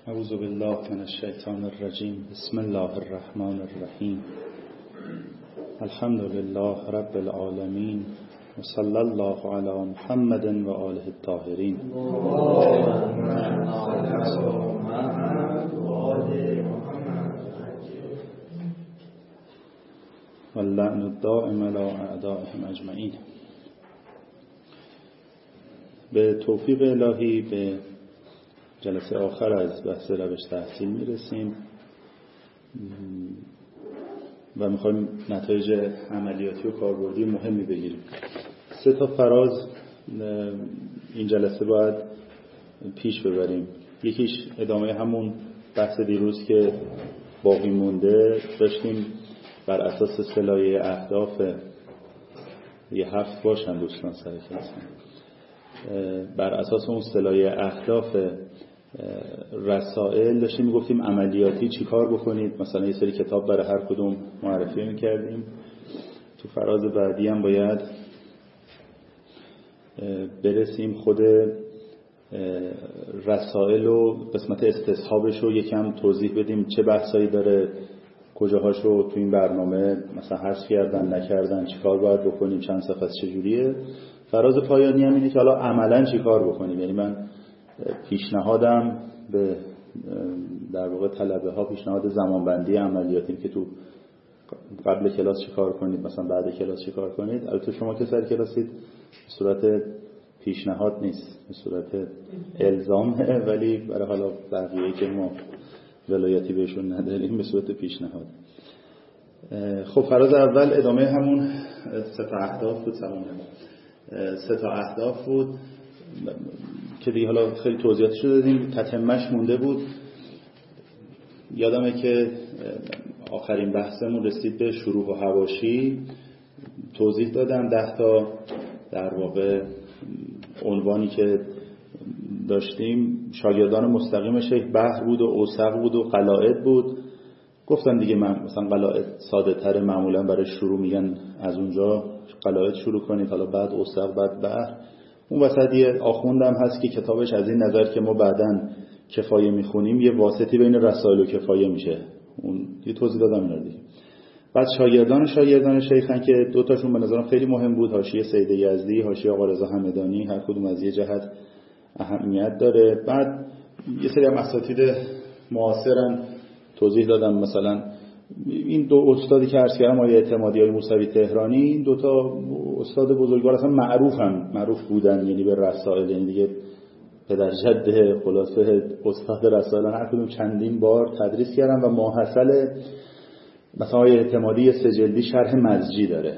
اعوذ بالله من الشیطان الرجیم. بسم الله الرحمن الرحیم. الحمد لله رب العالمین و صلی الله علی محمد و آله الطاهرین. واللعن الدائم علی اعدائهم اجمعین. به توفیق الهی به جلسه آخر از بحث روش تحصیل میرسیم و میخوایم نتایج عملیاتی و کاربردی مهمی بگیریم. 3 فراز این جلسه باید پیش ببریم. یکیش ادامه همون بحث دیروز که باقی مونده داشتیم، بر اساس سلایه اهداف 7 باشن دوستان سر کلاس، بر اساس اون سلایه اهداف رسائل داشتیم میگفتیم عملیاتی چی کار بکنید. مثلا یه سری کتاب برای هر کدوم معرفی میکردیم. تو فراز بعدی هم باید برسیم خود رسائل و قسمت استصحابش رو یکم توضیح بدیم، چه بحثایی داره، کجاهاشو تو این برنامه مثلا حذف کردن نکردن، چی کار باید بکنیم، چند صفحه چجوریه. فراز پایانی هم اینه که حالا عملاً چی کار بکنیم. یعنی من پیشنهادم به در واقع طلبه ها پیشنهاد زمانبندی عملیاتی که تو قبل کلاس چی کار کنید، مثلا بعد کلاس چی کار کنید. البته شما که سر کلاسید به صورت پیشنهاد نیست، به صورت الزامه، ولی برای حالا بقیه‌ای که ما ولایتی بهشون نداریم به صورت پیشنهاد. خب فراز اول ادامه همون 3 اهداف بود. 3 اهداف بود که دیگه حالا خیلی توضیحاتش رو دادیم. تتمه‌اش مونده بود. یادمه که آخرین بحثمون رسید به شروح و حواشی. توضیح دادم 10 تا در واقع عنوانی که داشتیم. شاگردان مستقیم شیخ بحر بود و اوسق بود و قلائد بود. گفتم دیگه من مثلا قلائد ساده تر، معمولا برای شروع میگن از اونجا قلائد شروع کنید، حالا بعد اوسق، بعد بحر. اون وسط یه آخوندم هست که کتابش از این نظر که ما بعداً کفایه میخونیم یه واسطی بین رسائل و کفایه میشه. اون یه توضیح دادم اینا دیگه. بعد شاگردان شیخن که 2 تاشون به نظرم خیلی مهم بود. حاشیه سید یزدی، حاشیه آقا رضا همدانی، هر کدوم از یه جهت اهمیت داره. بعد یه سری هم اساتید معاصرن توضیح دادم. مثلا این 2 استادی که عرض کردم، آقای اعتمادی، آقای موسوی تهرانی، این 2 تا استاد بزرگوار اصلا معروف بودن، یعنی به رسائل، یعنی دیگه پدر جد خلاصه استاد رسائل، هر کدوم چندین بار تدریس کردن و ماحصل مثلا آقای اعتمادی 3 جلدی شرح مزجی داره.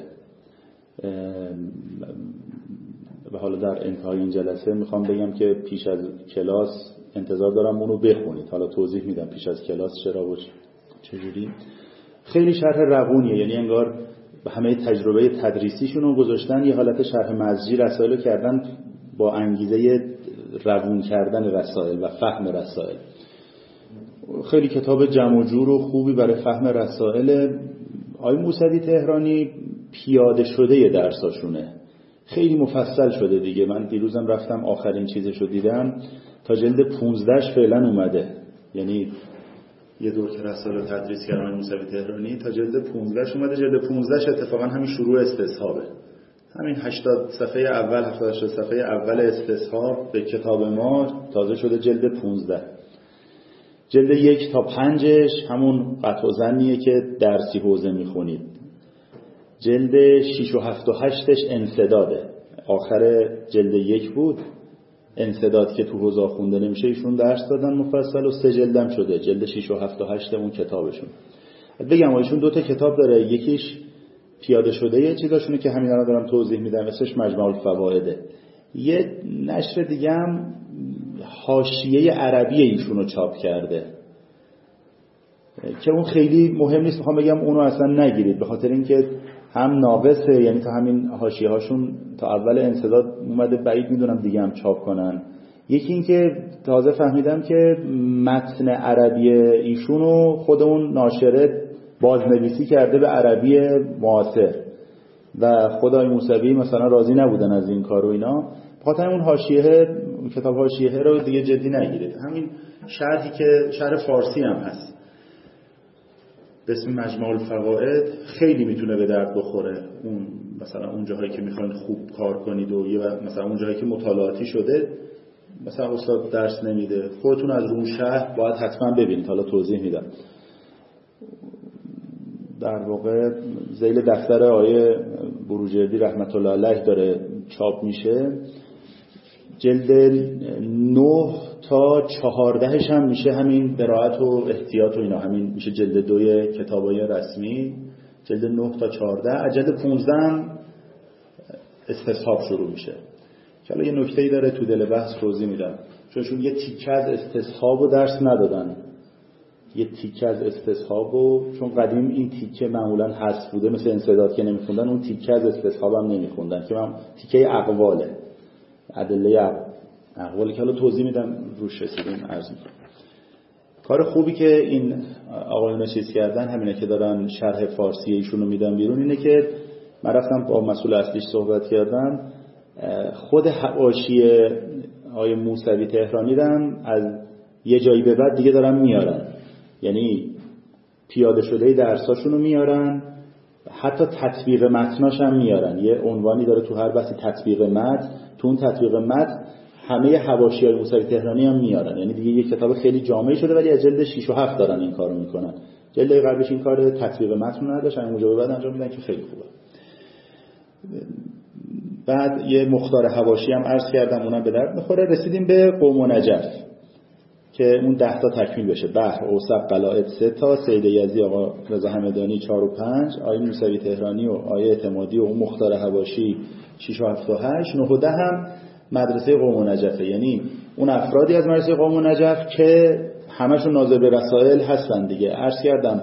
و حالا در انتهای این جلسه میخوام بگم که پیش از کلاس انتظار دارم اونو بخونید. حالا توضیح میدم پیش از کلاس چرا و چجوری. خیلی شرح روونیه، یعنی انگار همه تجربه تدریسیشون رو گذاشتن یه حالت شرح مزجی رسائل کردن با انگیزه روون کردن رسائل و فهم رسائل. خیلی کتاب جمع و جور و خوبی برای فهم رسائل. آقای موسوی تهرانی پیاده شده درساشونه، خیلی مفصل شده دیگه. من دیروزم رفتم آخرین چیزشو دیدم، تا جلد 15ش فعلا اومده. یعنی یه دور که رسائل رو تدریس کردن موسوی تهرانی تا جلد 15ش اومده. جلد 15ش اتفاقا همین شروع استصحابه. همین 80 صفحه اول، 78 صفحه اول استصحاب به کتاب ما تازه شده جلد 15. جلد 1 تا 5ش همون قطع و ظنیه که درسی حوزه میخونید. جلد 6 و 7 و 8ش انسداده. آخر جلد 1 بود انسداد که تو حوزه خونده نمیشه، ایشون درس دادن مفصل و 3 جلدم شده. جلد 6 و 7 و 8 اون کتابشون. بگم ایشون 2 تا کتاب داره. یکیش پیاده شده یه چیزاشونه که همین الان دارم توضیح میدم، اسمش مجمع الفوائده. یه نشر دیگه هم حاشیه عربی ایشونو چاپ کرده که اون خیلی مهم نیست. میخوام بگم اونو اصلا نگیرید، به خاطر اینکه هم ناقصه، یعنی تا همین حاشیه هاشون تا اول انسداد اومده، بعید میدونم دیگه هم چاپ کنن. یکی این که تازه فهمیدم که متن عربی ایشونو خود اون ناشره بازنویسی کرده به عربی معاصر و خدای موسوی مثلا راضی نبودن از این کار و اینا. بخاطر اون حاشیه کتاب حاشیه رو دیگه جدی نگیرید. همین شرحی که شرح فارسی هم هست به اسم مجموع الفوائد خیلی میتونه به درد بخوره. اون مثلا اون جاهایی که میخواین خوب کار کنید و مثلا اون جاهایی که مطالعاتی شده مثلا استاد درس نمیده، خودتون از اون شرح باید حتما ببینید. حالا توضیح میدم. در واقع ذیل دفتر آیه بروجردی رحمت الله علیه داره چاپ میشه. جلد 9 تا 14 هم میشه همین قرائت و احتیاط و اینا، همین میشه جلد 2 کتابای رسمی. جلد 9 تا 14. از جلد 15 هم استصحاب شروع میشه. که حالا یه نکته‌ای داره تو دل بحث توضیح میدم، چون یه تیکه از استصحابو درس ندادن. یه تیکه از استصحابو، چون قدیم این تیکه معمولا حذف بوده، مثل انسداد که نمیخوندن، اون تیکه از استصحاب هم نمیخوندن که من تیکه اقواله، ادله اقوالی که حالا توضیح میدم روش رسیدیم عرض میکنم. کار خوبی که این آقایون چیز کردن همینه که دارن شرح فارسی ایشونو میدن بیرون، اینه که من رفتم با مسئول اصلیش صحبت کردم، خود حواشی آقای موسوی تهرانی دم از یه جایی به بعد دیگه دارن میارن، یعنی پیاده شده درساشونو میارن، حتی تطبیق متناش هم میارن. یه عنوانی داره تو هر بحثی تطبیق متن، تو اون تطبیق متن همه حواشی‌های موسوی تهرانی هم میارن. یعنی دیگه یه کتاب خیلی جامعی شده، ولی از جلد 6 و 7 دارن این کارو میکنن. جلد قبلش این کار تطبیق متن نداشت، همین اونجا به بعد انجام میدن که خیلی خوبه. بعد یه مختار حواشی هم عرض کردم، اونم به درد میخوره. رسیدیم به قوم و نجف که اون 10 تا تکمیل بشه. بحر، اوسق، قلائد 3 تا، سید یزدی، آقا رضا همدانی 4 و 5، آیه موسوی تهرانی و آیه اعتمادی و اون مختار حواشی 6 و 7 و 8، 9 و 10 هم مدرسه قوم و نجفه. یعنی اون افرادی از مدرسه قوم و نجف که همشون ناظر به رسائل هستن دیگه. عرض کردم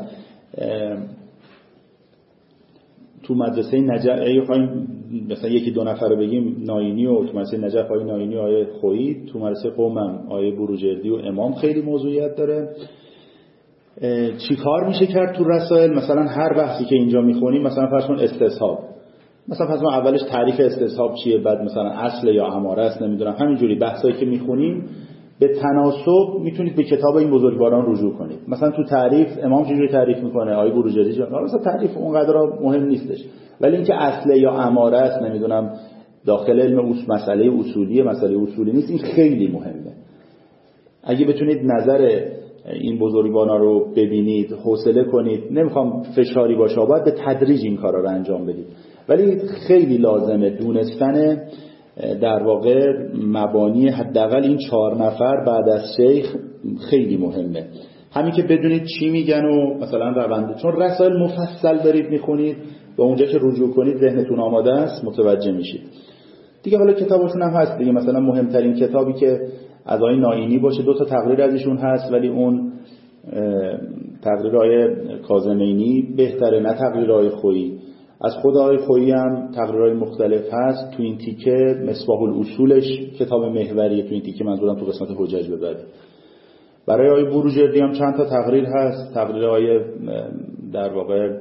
تو مدرسه نجف مثلا یکی دو نفر رو بگیم، ناینی و تو مدرسه نجف آیه ناینی و آیه خویی، تو مدرسه قومم آیه بروجردی و امام خیلی موضوعیت داره. چی کار میشه کرد تو رسائل؟ مثلا هر بحثی که اینجا میخونیم، مثلا فرض کن استصحاب، مثلا فرض کن اولش تعریف استصحاب چیه، بعد مثلا اصل یا اماره است، نمیدونم، همینجوری بحثایی که میخونیم به تناسب میتونید به کتاب این بزرگواران رجوع کنید. مثلا تو تعریف امام چجوری تعریف میکنه، آیه بروجردی چجوری، مثلا تعریف اونقدر مهم نیستش، ولی اینکه اصل یا اماره است، نمیدونم، داخل علم مسئله اصولی نیست، این خیلی مهمه. اگه بتونید نظر این بزرگواران رو ببینید، حوصله کنید، نمیخوام فشاری باشه، باید به تدریج این کارا رو انجام بدید، ولی خیلی لازمه دونستن در واقع مبانی حداقل این 4 نفر بعد از شیخ خیلی مهمه. همین که بدونید چی میگن و مثلا روند، چون رسائل مفصل دارید میخونید و اونجا که رجوع کنید ذهنتون آماده است، متوجه میشید دیگه. حالا کتابشون هم هست دیگه، مثلا مهمترین کتابی که از آقای ناینی باشه 2 تا تقریر ازشون هست، ولی اون تقریر آقای کاظمینی بهتره، نه تقریر آقای خویی. از خود آقای خویی هم تقریرهای مختلف هست. تو این تیکه مصباح الاصولش کتاب محوریه، تو این تیکه منظورم تو قسمت حجج ببره. برای آقای بروجردی هم چند تا تقریر هست. تقریر آقای در واقع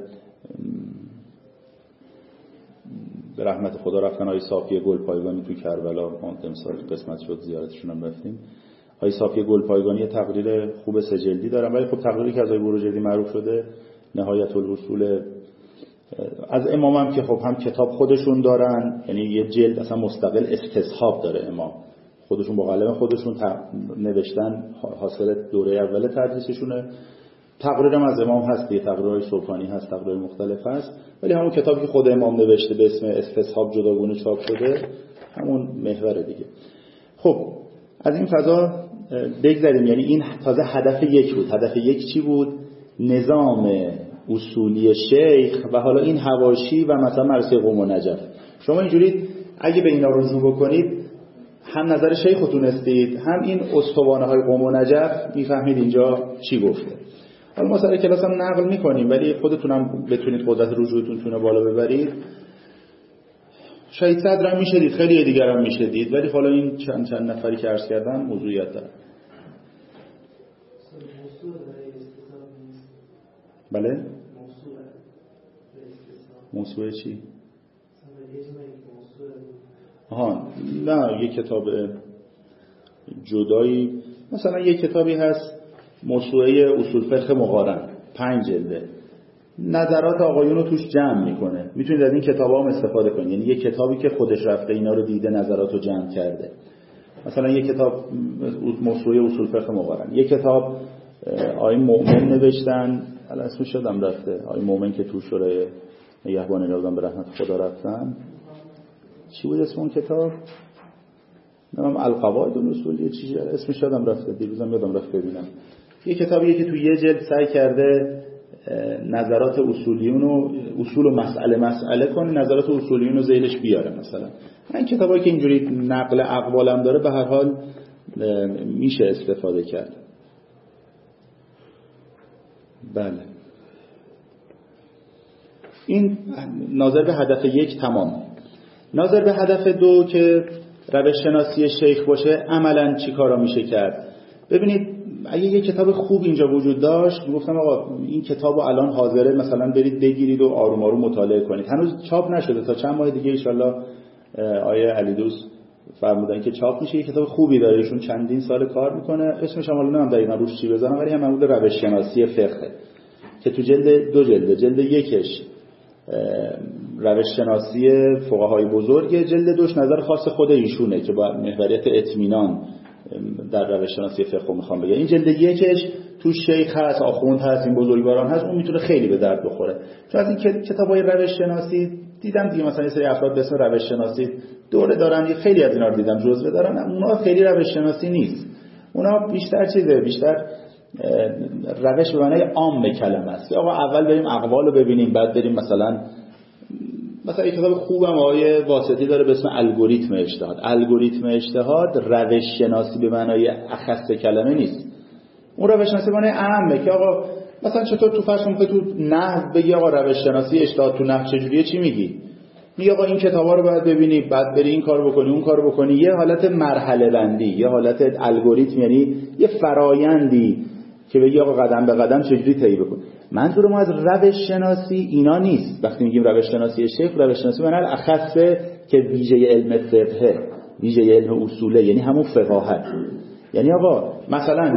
به رحمت خدا رفتن آقای صافی گلپایگانی تو کربلا، ما امسال قسمت شد زیارتشون هم رفتیم. آقای صافی گلپایگانی تقریر خوب 3 جلدی دارن، ولی خب تقریری که از آقای بروجردی معروف شده نهایت الوصول از امام هم که خب هم کتاب خودشون دارن، یعنی یه جلد اصلا مستقل استصحاب داره امام، خودشون با قلم خودشون نوشتن، حاصل دوره اول تدریسشونه. تقریرم از امام هست دیگه، تقریرهای صبحانی هست، تقریر مختلف هست، ولی همون کتابی که خود امام نوشته به اسم استصحاب جداگونه چاپ شده همون محوره دیگه. خب از این فضا بگذاریم، یعنی این تازه هدف 1 بود. هدف 1 چی بود؟ نظام اصولی شیخ و حالا این حواشی و مثلا مدرسه قوم و نجف. شما اینجوری اگه به اینا رجوع بکنید، هم نظر شیخ رو تونستید، هم این اسطوانه های قوم و نجف میفهمید اینجا چی گفته. حالا ما سر کلاس هم نقل میکنیم، ولی خودتونم بتونید قدرت رجوعتون تونه بالا ببرید. شهید صدر هم میشدید، خیلی دیگر هم میشدید، ولی حالا این چند نفری که عرض کردم موضوعیت داره. بله؟ موضوع چی؟ آها نه، یه کتاب جدایی. مثلا یک کتابی هست موسوعه اصول فقه مقارن، 5 جلده، نظرات آقایون رو توش جمع میکنه. میتونید از این کتابا هم استفاده کنید. یعنی یک کتابی که خودش رفته اینا رو دیده، نظرات رو جمع کرده. مثلا یک کتاب موسوعه اصول فقه مقارن، یک کتاب آقای مؤمن نوشتن، الان اسمش یادم رفته، آقای مؤمن که تو شورای نگهبان نظام به رحمت خدا رفتن. چی بود اسم اون کتاب؟ نام القواعد الاصولیه، چیزی اسمش یادم رفته، دیروزم یادم رفت ببینم. یه کتابیه که تو یه جلد سعی کرده نظرات اصولیون و اصول و مسئله کنه، نظرات اصولیون رو ذیلش بیاره. مثلا این کتابایی که اینجوری نقل اقوالم داره به هر حال میشه استفاده کرد. بله، این ناظر به هدف 1 تمام. ناظر به هدف 2 که روش شناسی شیخ باشه، عملاً چی کارا میشه کرد؟ ببینید اگه یه کتاب خوب اینجا وجود داشت، میگفتم آقا این کتابو الان حاضره مثلا برید بگیرید و آروم آروم مطالعه کنید. هنوز چاپ نشده، تا چند ماه دیگه ان شاءالله آیه علی دوست فرمودن که چاپ میشه. یه کتاب خوبی داره، ایشون چندین سال کار میکنه، اسمش هم الان نمیدونم دقیقاً روش چی بزنم، ولی هم مربوط روش شناسی فقه که تو جلد 2 جلد 1 روش شناسی فقهای بزرگ، جلد 2 نظر خاص خود ایشونه که با محوریت اطمینان در روش شناسی فقه میخوام بگم. این جلد 1 تو شیخ هست، آخوند هست، این بزرگواران هست، اون میتونه خیلی به درد بخوره. چون از این کتابای روش شناسی دیدم دیگه، مثلا یه سری افراد به اسم روش شناسی دوره دارن، خیلی از اینا رو دیدم جزوه دارن، اونا خیلی روش شناسی نیست. اونا بیشتر چیزه، بیشتر روش به معنای عام کلمه است. آقا اول بریم اقوال رو ببینیم، بعد بریم مثلا یک کتاب خوبم آقای واسطی داره به اسم الگوریتم اجتهاد. الگوریتم اجتهاد روش شناسی به معنای اخص کلمه نیست. اون روش شناسی به معنای عامه که آقا مثلا چطور تو فرض کنید تو نحو بگی آقا روش شناسی اجتهاد تو نحو چجوریه، چی میگی؟ میگه آقا این کتابا رو باید ببینی، بعد بری این کارو بکنی، اون کارو بکنی. یه حالت مرحله بندی، یه حالت الگوریتم، یعنی یه فرایندی که بگی آقا قدم به قدم چجوری طی بکن. منظور ما از روش شناسی اینا نیست. وقتی میگیم روش شناسی شیخ، روش شناسی معنی اخصه که ویژه علم فقه، ویژه علم اصوله، یعنی همون فقاهت. یعنی آقا مثلا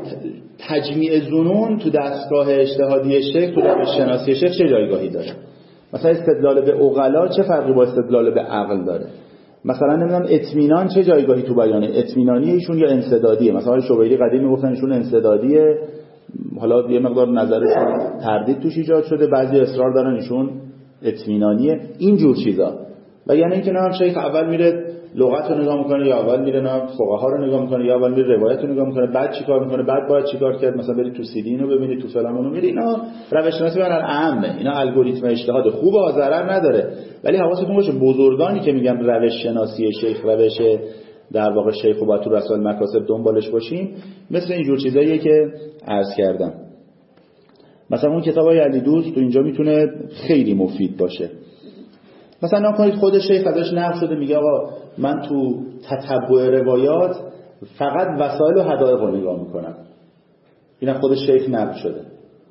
تجمیع ظنون تو دستگاه اجتهادی شیخ، تو روش شناسی شیخ چه جایگاهی داره؟ مثلا استدلال به عقلا چه فرقی با استدلال به عقل داره؟ مثلا نمیدونم اطمینان چه جایگاهی تو بیانه؟ اطمینانی ایشون یا انسدادیه؟ مثلا شوبیری قدیم میگفتن ایشون انسدادیه، حالا یه مقدار نظرشون تردید توش ایجاد شده، بعضی اصرار دارن ایشون اطمینانیه. این جور چیزا. و یعنی اینکه نه شیخ اول میره لغت رو نگاه میکنه، یا اول میره نه فقها رو نگاه میکنه، یا اول میره روایت رو نگاه میکنه، بعد چیکار میکنه، بعد باید چیکار کرد، مثلا برید تو سیدی اینو ببینید، تو فلانو میری. اینا روش شناسی برای عامه، اینا الگوریتم اجتهاد خوبه، ضرر نداره. ولی حواستون باشه بزرگانی که میگن روش شناسی شیخ، روش در واقع شیخ و با تو رسائل مکاسب دنبالش باشیم، مثل این جور چیزاییه که عرض کردم. مثلا اون کتابای علی دوست تو اینجا میتونه خیلی مفید باشه. مثلا نکنید خود شیخ ازش نقل شده میگه آقا من تو تتبع روایات فقط وسایل و حدایق رو نگاه میکنم. این خود شیخ نقل شده.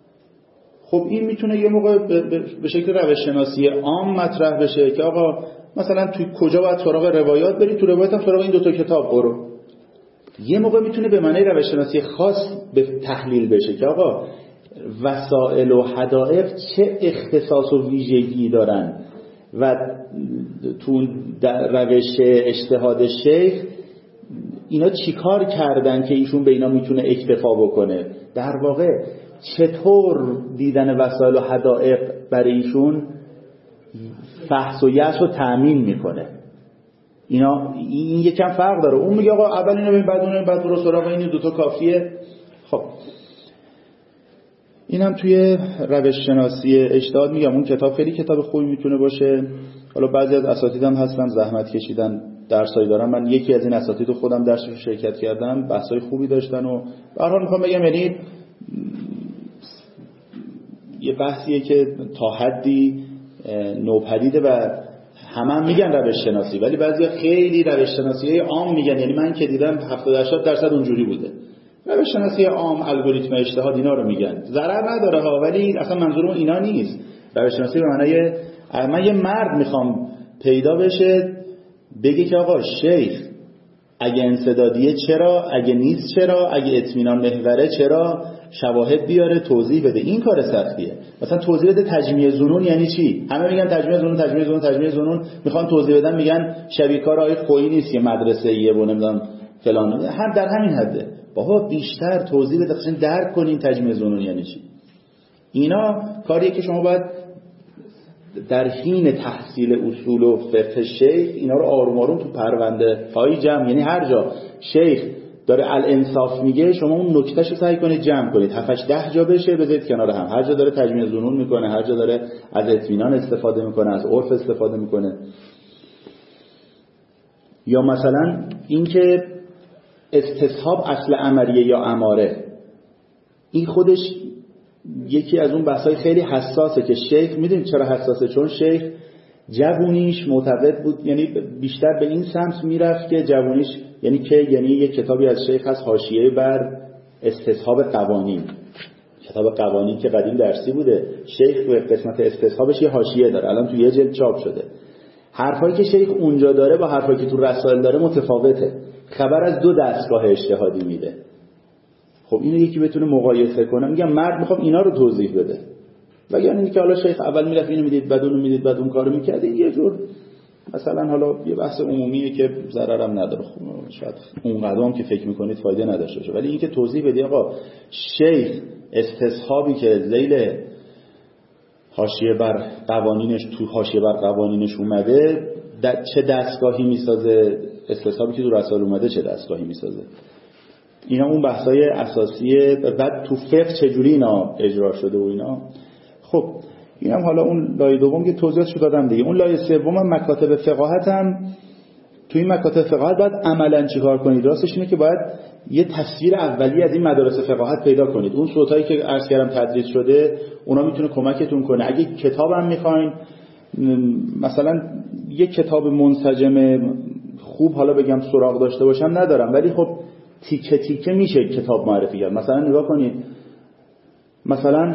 خب این میتونه یه موقع به شکل روش شناسی عام مطرح بشه که آقا مثلا تو کجا باید سراغ روایات برید، تو روایت هم سراغ این 2 تا کتاب برو. یه موقع میتونه به معنی روش شناسی خاص به تحلیل بشه که آقا وسائل و حدایق چه اختصاص و ویژگی دارن و تو روش اجتهاد شیخ اینا چیکار کردن که ایشون به اینا میتونه اکتفا بکنه. در واقع چطور دیدن وسایل و حدایق برای ایشون فحص و یأس رو تأمین میکنه. این یکم فرق داره. اون میگه آقا اول اینو ببین، بعد اون، بعد برو سراغ این 2 تا کافیه. خب اینم توی روش شناسی اجتهاد میگم اون کتاب خیلی کتاب خوبی میتونه باشه. حالا بعضی از اساتیدم هستن زحمت کشیدن درسایی دارن، من یکی از این اساتید خودم درسش رو شرکت کردم، بحثای خوبی داشتن و به هر حال میخوام بگم یعنی یه بحثیه که تا حدی نوپدیده و همه میگن روش شناسی، ولی بعضیا خیلی روش شناسی عام میگن. یعنی من که دیدم 70-80% اونجوری بوده. روش شناسی عام، الگوریتم اجتهاد اینا رو میگن، ضرر نداره ها، ولی اصلا منظورم اینا نیست. روش شناسی به معنای من یه مرد میخوام پیدا بشه بگه که آقا شیخ اگه انسدادیه چرا، اگه نیست چرا، اگه اطمینان محوره چرا، شواهد بیاره توضیح بده. این کار سختیه. مثلا توضیح بده تجمیع ظنون یعنی چی؟ همه میگن تجمیع ظنون میخوان توضیح بدن، میگن شبیه کار آقای خویی نیست که مدرسه ایه و نمیدونم فلان، هم در همین حده. بابا بیشتر توضیح بده قشنگ درک کنین تجمیع ظنون یعنی چی. اینا کاریه که شما باید در حین تحصیل اصول و فقه شیخ اینا رو آروم آروم تو پرونده های جمع، یعنی هر جا شیخ داره الانصاف میگه شما اون نکتهشو سعی کنید جمع کنید، 7-10 جا بشه بذارید کنار هم. هر جا داره تجمیع ظنون میکنه، هر جا داره از اطمینان استفاده میکنه، از عرف استفاده میکنه. یا مثلا اینکه استصحاب اصل امریه یا اماره، این خودش یکی از اون بحثای خیلی حساسه که شیخ، میدونید چرا حساسه؟ چون شیخ جوونیش معتقد بود، یعنی بیشتر به این سمت میرفت که جوونیش یعنی یک کتابی از شیخ هست حاشیه بر استصحاب قوانین. کتاب قوانین که قدیم درسی بوده، شیخ به قسمت استصحابش یه حاشیه داره، الان تو یه جلد چاپ شده. حرفایی که شیخ اونجا داره با حرفایی که تو رسائل داره متفاوته، خبر از دو دستگاه اجتهادی میده. خب اینو یکی بتونه مقایسه کنه. میگم مرد میخوام اینا رو توضیح بده، وگرنه اینکه حالا شیخ اول میرفت اینو میدید بعد اونو میدید بعد اون کارو میکرد، یه جور مثلا حالا یه بحث عمومیه که ضررم نداره. خب شاید اون قدم که فکر میکنید فایده نداشته باشه، ولی اینکه توضیح بدی آقا شیخ استصحابی که ذیل حاشیه بر قوانینش تو حاشیه بر قوانینش اومده چه دستگاهی میسازه، استصحابی که تو رسائل اومده چه دستگاهی میسازه. اینا اون بحثای اساسیه. بعد تو فقه چجوری اینا اجرا شده و اینا. خب اینم حالا اون لایه دوم که توضیحاتشو دادم دیگه. اون لایه سوم هم مکاتب فقاهت هم، تو این مکاتب فقاهت باید عملاً چیکار کنید؟ راستش اینه که باید یه تصویر اولیه از این مدارس فقاهت پیدا کنید. اون صوتایی که عرض کردم تدریس شده اونا میتونه کمکتون کنه. اگه کتابم میخواین، مثلا یه کتاب منسجم خوب حالا بگم سراغ داشته باشم ندارم، ولی خب تیکه تیکه میشه کتاب معرفی کرد. مثلا نگاه کنید، مثلا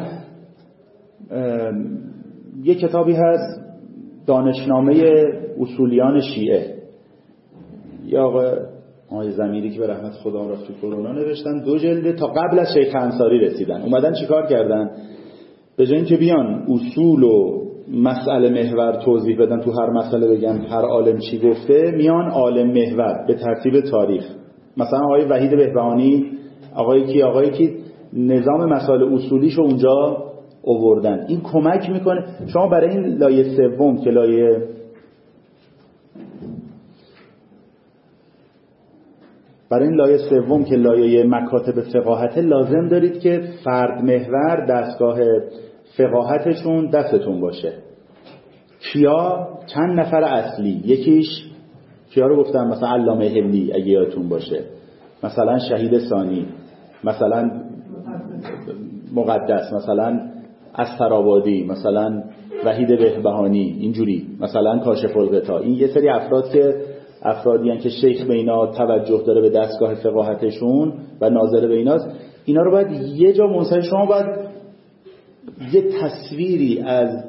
یه کتابی هست دانشنامه اصولیان شیعه، یا آقای ضمیری که به رحمت خدا رفت تو کرونا نوشتن، 2 جلده، تا قبل از شیخ انصاری رسیدن. اومدن چیکار کردن؟ به جای اینکه بیان اصول و مسئله محور توضیح بدن، تو هر مسئله بگن هر عالم چی گفته، میان عالم محور به ترتیب تاریخ. مثلا آقای وحید بهبهانی، آقای کی نظام مسائل اصولیشو اونجا آوردن. این کمک میکنه شما برای این لایه سوم که لایه مکاتب فقاهت، لازم دارید که فرد محور دستگاه فقاهتشون دستتون باشه. کیا؟ چند نفر اصلی. یکیش کیا رو گفتم؟ مثلا علامه حلی اگه یادتون باشه، مثلا شهید ثانی، مثلا مقدس، مثلا استرآبادی، مثلا وحید بهبهانی، اینجوری، مثلا کاشف الغطا. این یه سری افرادی هستن که شیخ به اینا توجه داره، به دستگاه فقاهتشون و ناظر به ایناست. اینا رو باید یه جا منصرف، شما باید یه تصویری از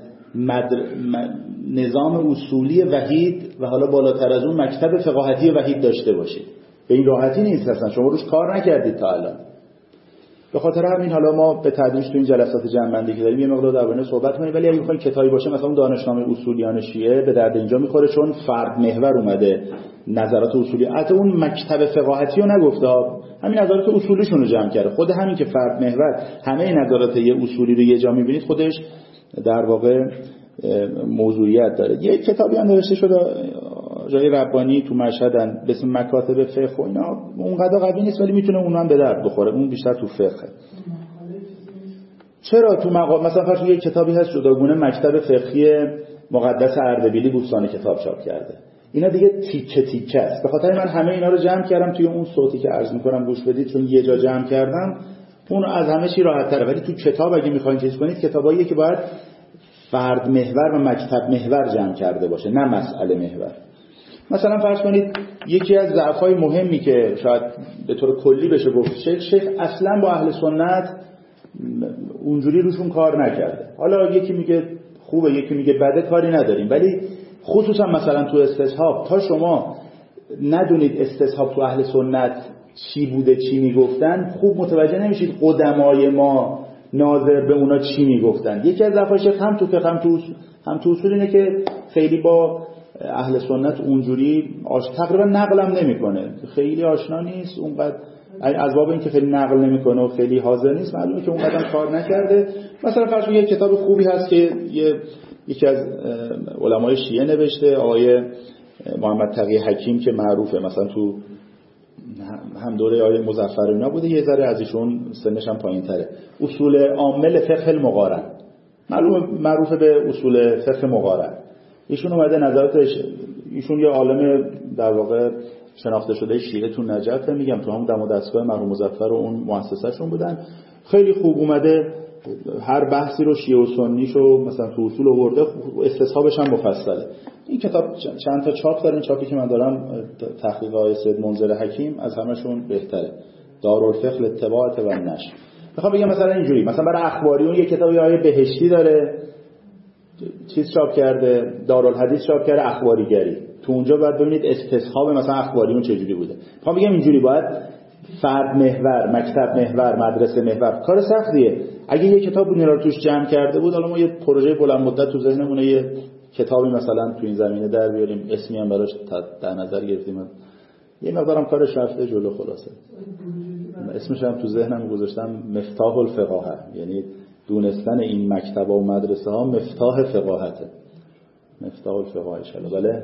نظام اصولی وحید و حالا بالاتر از اون مکتب فقاهتی وحید داشته باشید. به این راحتی نیست اصلا، شما روش کار نکردید تا الان. به خاطر همین حالا ما به تدریج تو این جلسات جمع‌بندی که داریم یه مقدار درباره صحبت کنیم، ولی اگه بخواید کتابی باشه مثلا اون دانشنامه اصولیان شیعه به درد اینجا میخوره، چون فرد محور اومده نظرات اصولی. حتی اون مکتب فقاهتی رو نگفته، همین نظرات اصولیشون رو جمع کرده. خود همین که فرد محور همه نظرات یه اصولی رو یه جا میبینید، خودش در واقع موضوعیت داره. یه کتابی هم نوشته شده جای ربانی تو مشهدن به اسم مکاتب فقه و اینا، اونقدر قوی نیست ولی میتونه اونم هم به درد بخوره، اون بیشتر تو فقه. چرا تو مقام مثلا فرض یه کتابی هست جداگونه مکتب فقهی مقدس اردبیلی بوستان کتاب چاپ کرده، اینا دیگه تیکه تیکه است. به خاطر من همه اینا رو جمع کردم توی اون صوتی که عرض می‌کنم گوش بدید، چون یه جا جمع کردم اون از همه چی راحت‌تره. ولی تو کتاب اگه می‌خواید چیز کنید، کتاباییه که باید فرد محور و مکتب محور جمع کرده باشه، نه مسئله محور. مثلا فرض کنید یکی از ضعف‌های مهمی که شاید به طور کلی بشه گفت، شیخ اصلا با اهل سنت اونجوری روشون کار نکرده. حالا یکی میگه خوبه، یکی میگه بده، کاری نداریم، ولی خصوصا مثلا تو استصحاب تا شما ندونید استصحاب تو اهل سنت چی بوده چی میگفتن، خوب متوجه نمیشید قدمای ما ناظر به اونا چی میگفتن. یکی از دفعاش هم تو فقه هم تو اصول اینه که خیلی با اهل سنت اونجوری تقریبا نقلم نمیکنه، خیلی آشنا نیست اونقدر، از باب اینکه خیلی نقل نمیکنه و خیلی حاضر نیست معلومه که اونقدر کار نکرده. مثلا فرض کنید یک کتاب خوبی هست که یکی از علمای شیعه نوشته، آقای محمد تقی حکیم که معروفه، مثلا تو هم دوره آقای مظفر اینا بوده، یه ذره از ایشون سنش هم پایین‌تره، اصول عامل فقه المقارن، معروفه به اصول فقه مقارن. ایشون اومده نظراتش، ایشون یه عالم در واقع شناخته شده شیعه تو نجف، میگم تو همون دم و دستگاه مرحوم مظفر و اون مؤسسه‌شون بودن، خیلی خوب اومده هر بحثی رو شیعه و سنیشو مثلا تو اصول آورده، استصحابش هم مفصله. این کتاب چند تا چاپ داره، این چاپی که من دارم تحقیق آقای سید منذر حکیم از همشون بهتره، دارالفقه للطباعة و النشر. میخوام بگم مثلا اینجوری، مثلا برای اخباریون یه کتابی آقای بهشتی داره، چیز چاپ کرده، دارالحدیث چاپ کرده، اخباریگری، تو اونجا باید ببینید استصحاب مثلا اخباریون چجوری بوده. میخوام بگم اینجوری باید فرد محور، مکتب محور، مدرسه محور، کار سختیه. اگه یه کتاب اینا رو توش جمع کرده بود، حالا ما یه پروژه بلند مدت تو ذهنمونه یه کتابی مثلا تو این زمینه در بیاریم، اسمی هم براش در نظر گرفتیم، یه مقدارم کارش رفته جلو. خلاصه اسمش هم تو ذهنم گذاشتم مفتاح الفقاهه، یعنی دونستن این مکتب و مدرسه ها مفتاح فقاهته، مفتاح الفقاهه ان بله.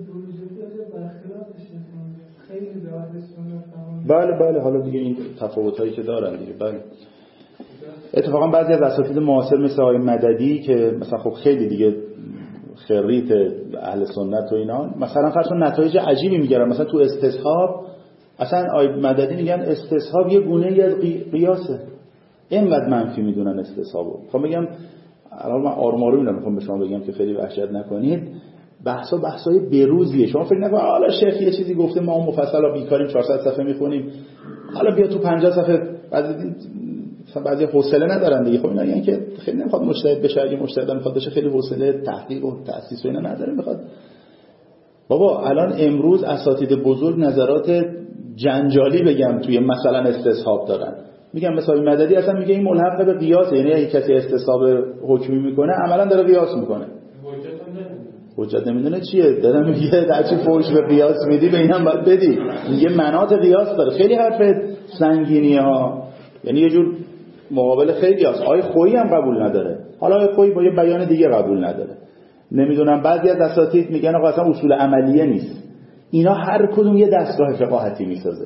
بله حالا دیگه این تفاوتایی که دارن دیگه. بله اتفاقا بعضی از اساتید معاصر مثل آقای مددی که مثلا خب خیلی دیگه خریت اهل سنت و اینا، مثلا فرض کن نتایج عجیبی میگیرن، مثلا تو استصحاب اصلا آقای مددی میگن استصحاب یه گونه‌ای از قیاسه، اینقدر منفی میدونن استصحابو. میخوام بگم الان من آروم میخوام به شما بگم که خیلی وحشت نکنید، بحثای بروزیه. شما فکر نکنید حالا شیخ یه چیزی گفته ما مفصلا بیکاریم 400 صفحه میخونیم، حالا بیا تو 50 صفحه بعضی حوصله ندارن دیگه. خب اینا یعنی که خیلی نمیخواد مجتهد بشه، اگه مجتهد میخواد بشه خیلی حوصله تحقیق و تأسیس و اینا نداره، میخواد بابا الان امروز اساتید بزرگ نظرات جنجالی بگم توی مثلا استصحاب دارن، میگم مثلا مددی اصلا میگه این ملحق به قیاس، یعنی اگه کسی استصحاب حکمی میکنه عملا داره قیاس میکنه. حجت نمیدونه چیه، داره میگه در چی فوش به قیاس میدی به اینم باید بدی، میگه مناط قیاس داره. خیلی حرف سنگینی ها، یعنی یه جور مقابل خیلی هست. آیه خویی هم قبول نداره، حالا آیه خویی با یه بیان دیگه قبول نداره. نمیدونم بعضی از اساتید میگن آقا اصلا اصول عملیه نیست، اینا هر کدوم یه دستگاه فقاهتی میسازه.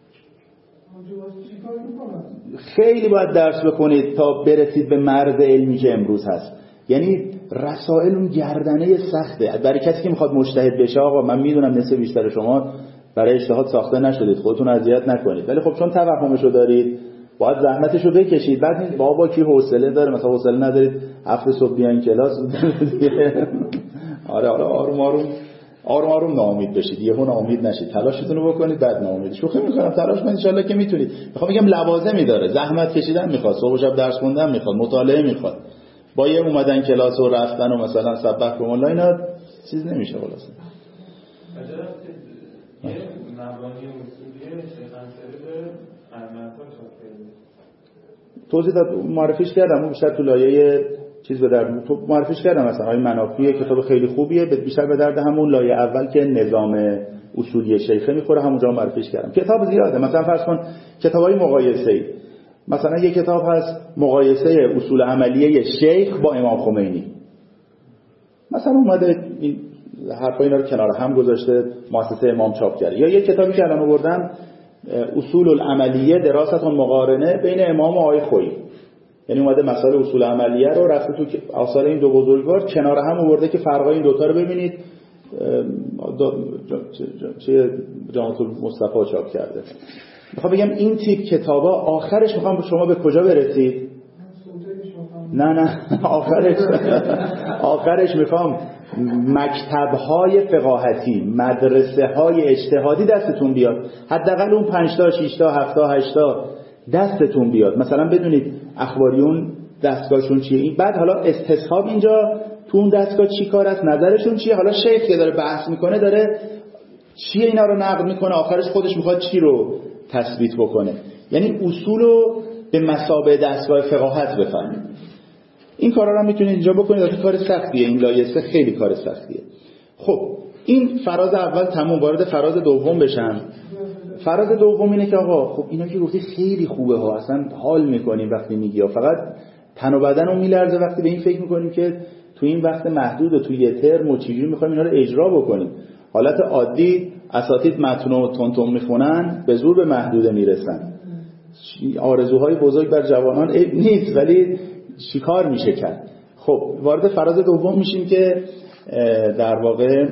خیلی باید درس بخونید تا برسید به مرد علمی که امروز هست. یعنی رسائل اون گردنه سخته برای کسی که میخواد مجتهد بشه. آقا من میدونم نصف بیشتر شما برای اجتهاد ساخته نشدید، خودتون اذیت نکنید، ولی خب چون توهمشو دارید باید زحمتشو بکشید. بعد این بابا کی حوصله داره، مثلا حوصله ندارید هفته صبح بیاین کلاس آره آروم ناامید بشید، یهو ناامید نشید، تلاشتون رو بکنید بعد ناامید. شوخی میکنم، تلاش کنید ان شاء الله که میتونید. میخوام بگم لوازمی داره، زحمت کشیدن میخواد، صبح و شب درس خوندن میخواد، مطالعه میخواد. با یه اومدن کلاس و رفتن و مثلا سبق کن اینا چیز نمیشه. خلاصه مبانی اصولی شیخ انصاری به علمت‌ها چاپ کرده. توضیح داد، معرفیش کردم، اون بیشتر تو لایه چیز به درد تو معرفیش کردم. مثلا آیه منافی کتاب خیلی خوبیه، بیشتر به درد همون لایه اول که نظام اصولی شیخه میخوره، همونجا معرفیش کردم. کتاب زیاده، مثلا فرض کن کتابای مقایسه‌ای، مثلا یه کتاب هست مقایسه اصول عملیه شیخ با امام خمینی، مثلا اومده این حرفا اینا رو کنار هم گذاشته، مؤسسه امام چاپ کرده. یا یه کتابی که الان آوردم اصول العملیه دراست مقارنه بین امام و آقای خویی، یعنی اومده مسائل اصول عملیه رو رفته تو آثار این دو بزرگوار کنار هم آورده که فرقای این دوتا رو ببینید. چه جامعه المصطفی چاپ کرده. میخوام بگم این تیپ کتابا آخرش میخوام شما به کجا برسید؟ نه آخرش میخوام مکتب‌های فقاهتی، مدرسه‌های اجتهادی دستتون بیاد، حداقل اون 5 تا 6 تا 7 تا 8 تا دستتون بیاد. مثلا بدونید اخباریون دستگاهشون چیه، این بعد حالا استصحاب اینجا تو اون دستگاه چی کار است، نظرشون چیه. حالا شیخ که داره بحث میکنه داره چیه اینا رو نقد میکنه، آخرش خودش میخواد چی رو تثبیت بکنه. یعنی اصول رو به مثابه دستگاه فقاهت بفهمید. این کارا رو هم میتونید اینجا بکنید، البته کار سختیه، این لایسه خیلی کار سختیه. خب این فراز اول تموم، وارد فراز دوم بشم. فراز دوم اینه که آقا خب اینا که گفتی خیلی خوبه ها، اصلا حال میکنیم وقتی میگی، فقط تن و بدنمون میلرزه وقتی به این فکر میکنیم که تو این وقت محدود و تو یه ترم و چجوری میخوایم اینا رو اجرا بکنیم. حالت عادی اساتید متن رو تون میخونن، به زور به محدوده میرسن. آرزوهای بزرگ بر جوانان نیست، ولی چیکار میشه کرد؟ خب وارد فراز دوم میشیم که در واقع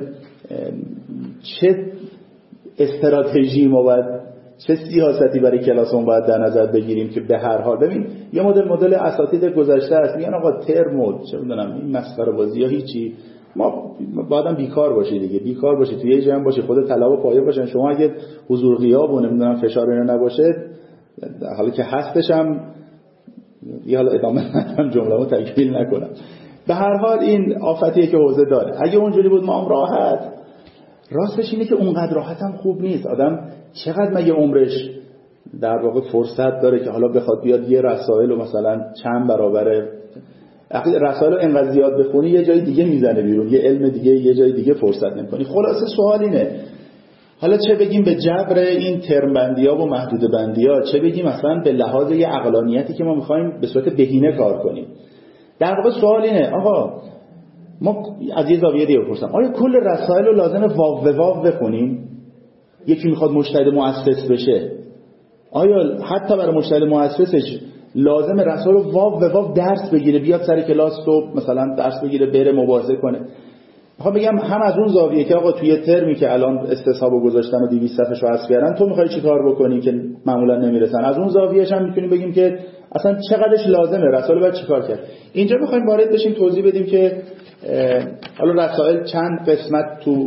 چه استراتژی ما باید، چه سیاستی برای کلاسمون باید در نظر بگیریم که به هر حال ببین یه مدل اساتید گذشته است میگن آقا ترم چه میدونم این مسخره بازی یا هیچی، ما بعدم بیکار باشی دیگه، بیکار باشی توی یه جمع باشی، خود طلب و پایه باشن، شما اگه حضور غیاب و نمیدونم فشار اینا نباشه، حالا که هستش هم یه حالا ادامه ندم جمله‌مو تکمیل نکنم. به هر حال این آفتیه که حوزه داره. اگه اونجوری بود ما هم راحت، راستش اینه که اونقدر راحت هم خوب نیست. آدم چقدر مگه عمرش در واقع فرصت داره که حالا بخواد بیاد یه رسائل رو مثلا چند برابر رسائل رو انقدر زیاد بخونی یه جای دیگه میزنه بیرون، یه علم دیگه یه جای دیگه فرصت نمی‌کنی. خلاصه سوال اینه، حالا چه بگیم به جبر این ترم بندی‌ها و محدوده بندی‌ها، چه بگیم مثلا به لحاظ یه عقلانیتی که ما می‌خوایم به صورت بهینه کار کنیم. در واقع سوال اینه آقا ما از یه زاویه دیگه بپرسم، آیا کل رسائل رو لازمه واو به واو بخونیم؟ یکی میخواد مجتهد مؤسس بشه، آیا حتی برای مجتهد مؤسسش لازم رسائل رو واو به واو درس بگیره، بیاد سر کلاس تو مثلا درس بگیره بره مباحثه کنه؟ میخوام بگم هم از اون زاویه که آقا توی ترمی که الان استصحابو گذاشتن و 200 صفحه‌شو حذف کردن تو میخوای چیکار بکنی که معمولا نمیرسن؟ از اون زاویه‌اش هم میتونیم بگیم که اصلا چقدرش لازمه، رسائل باید چیکار کرد. اینجا میخوایم وارد بشیم توضیح بدیم که حالا رسائل چند قسمت تو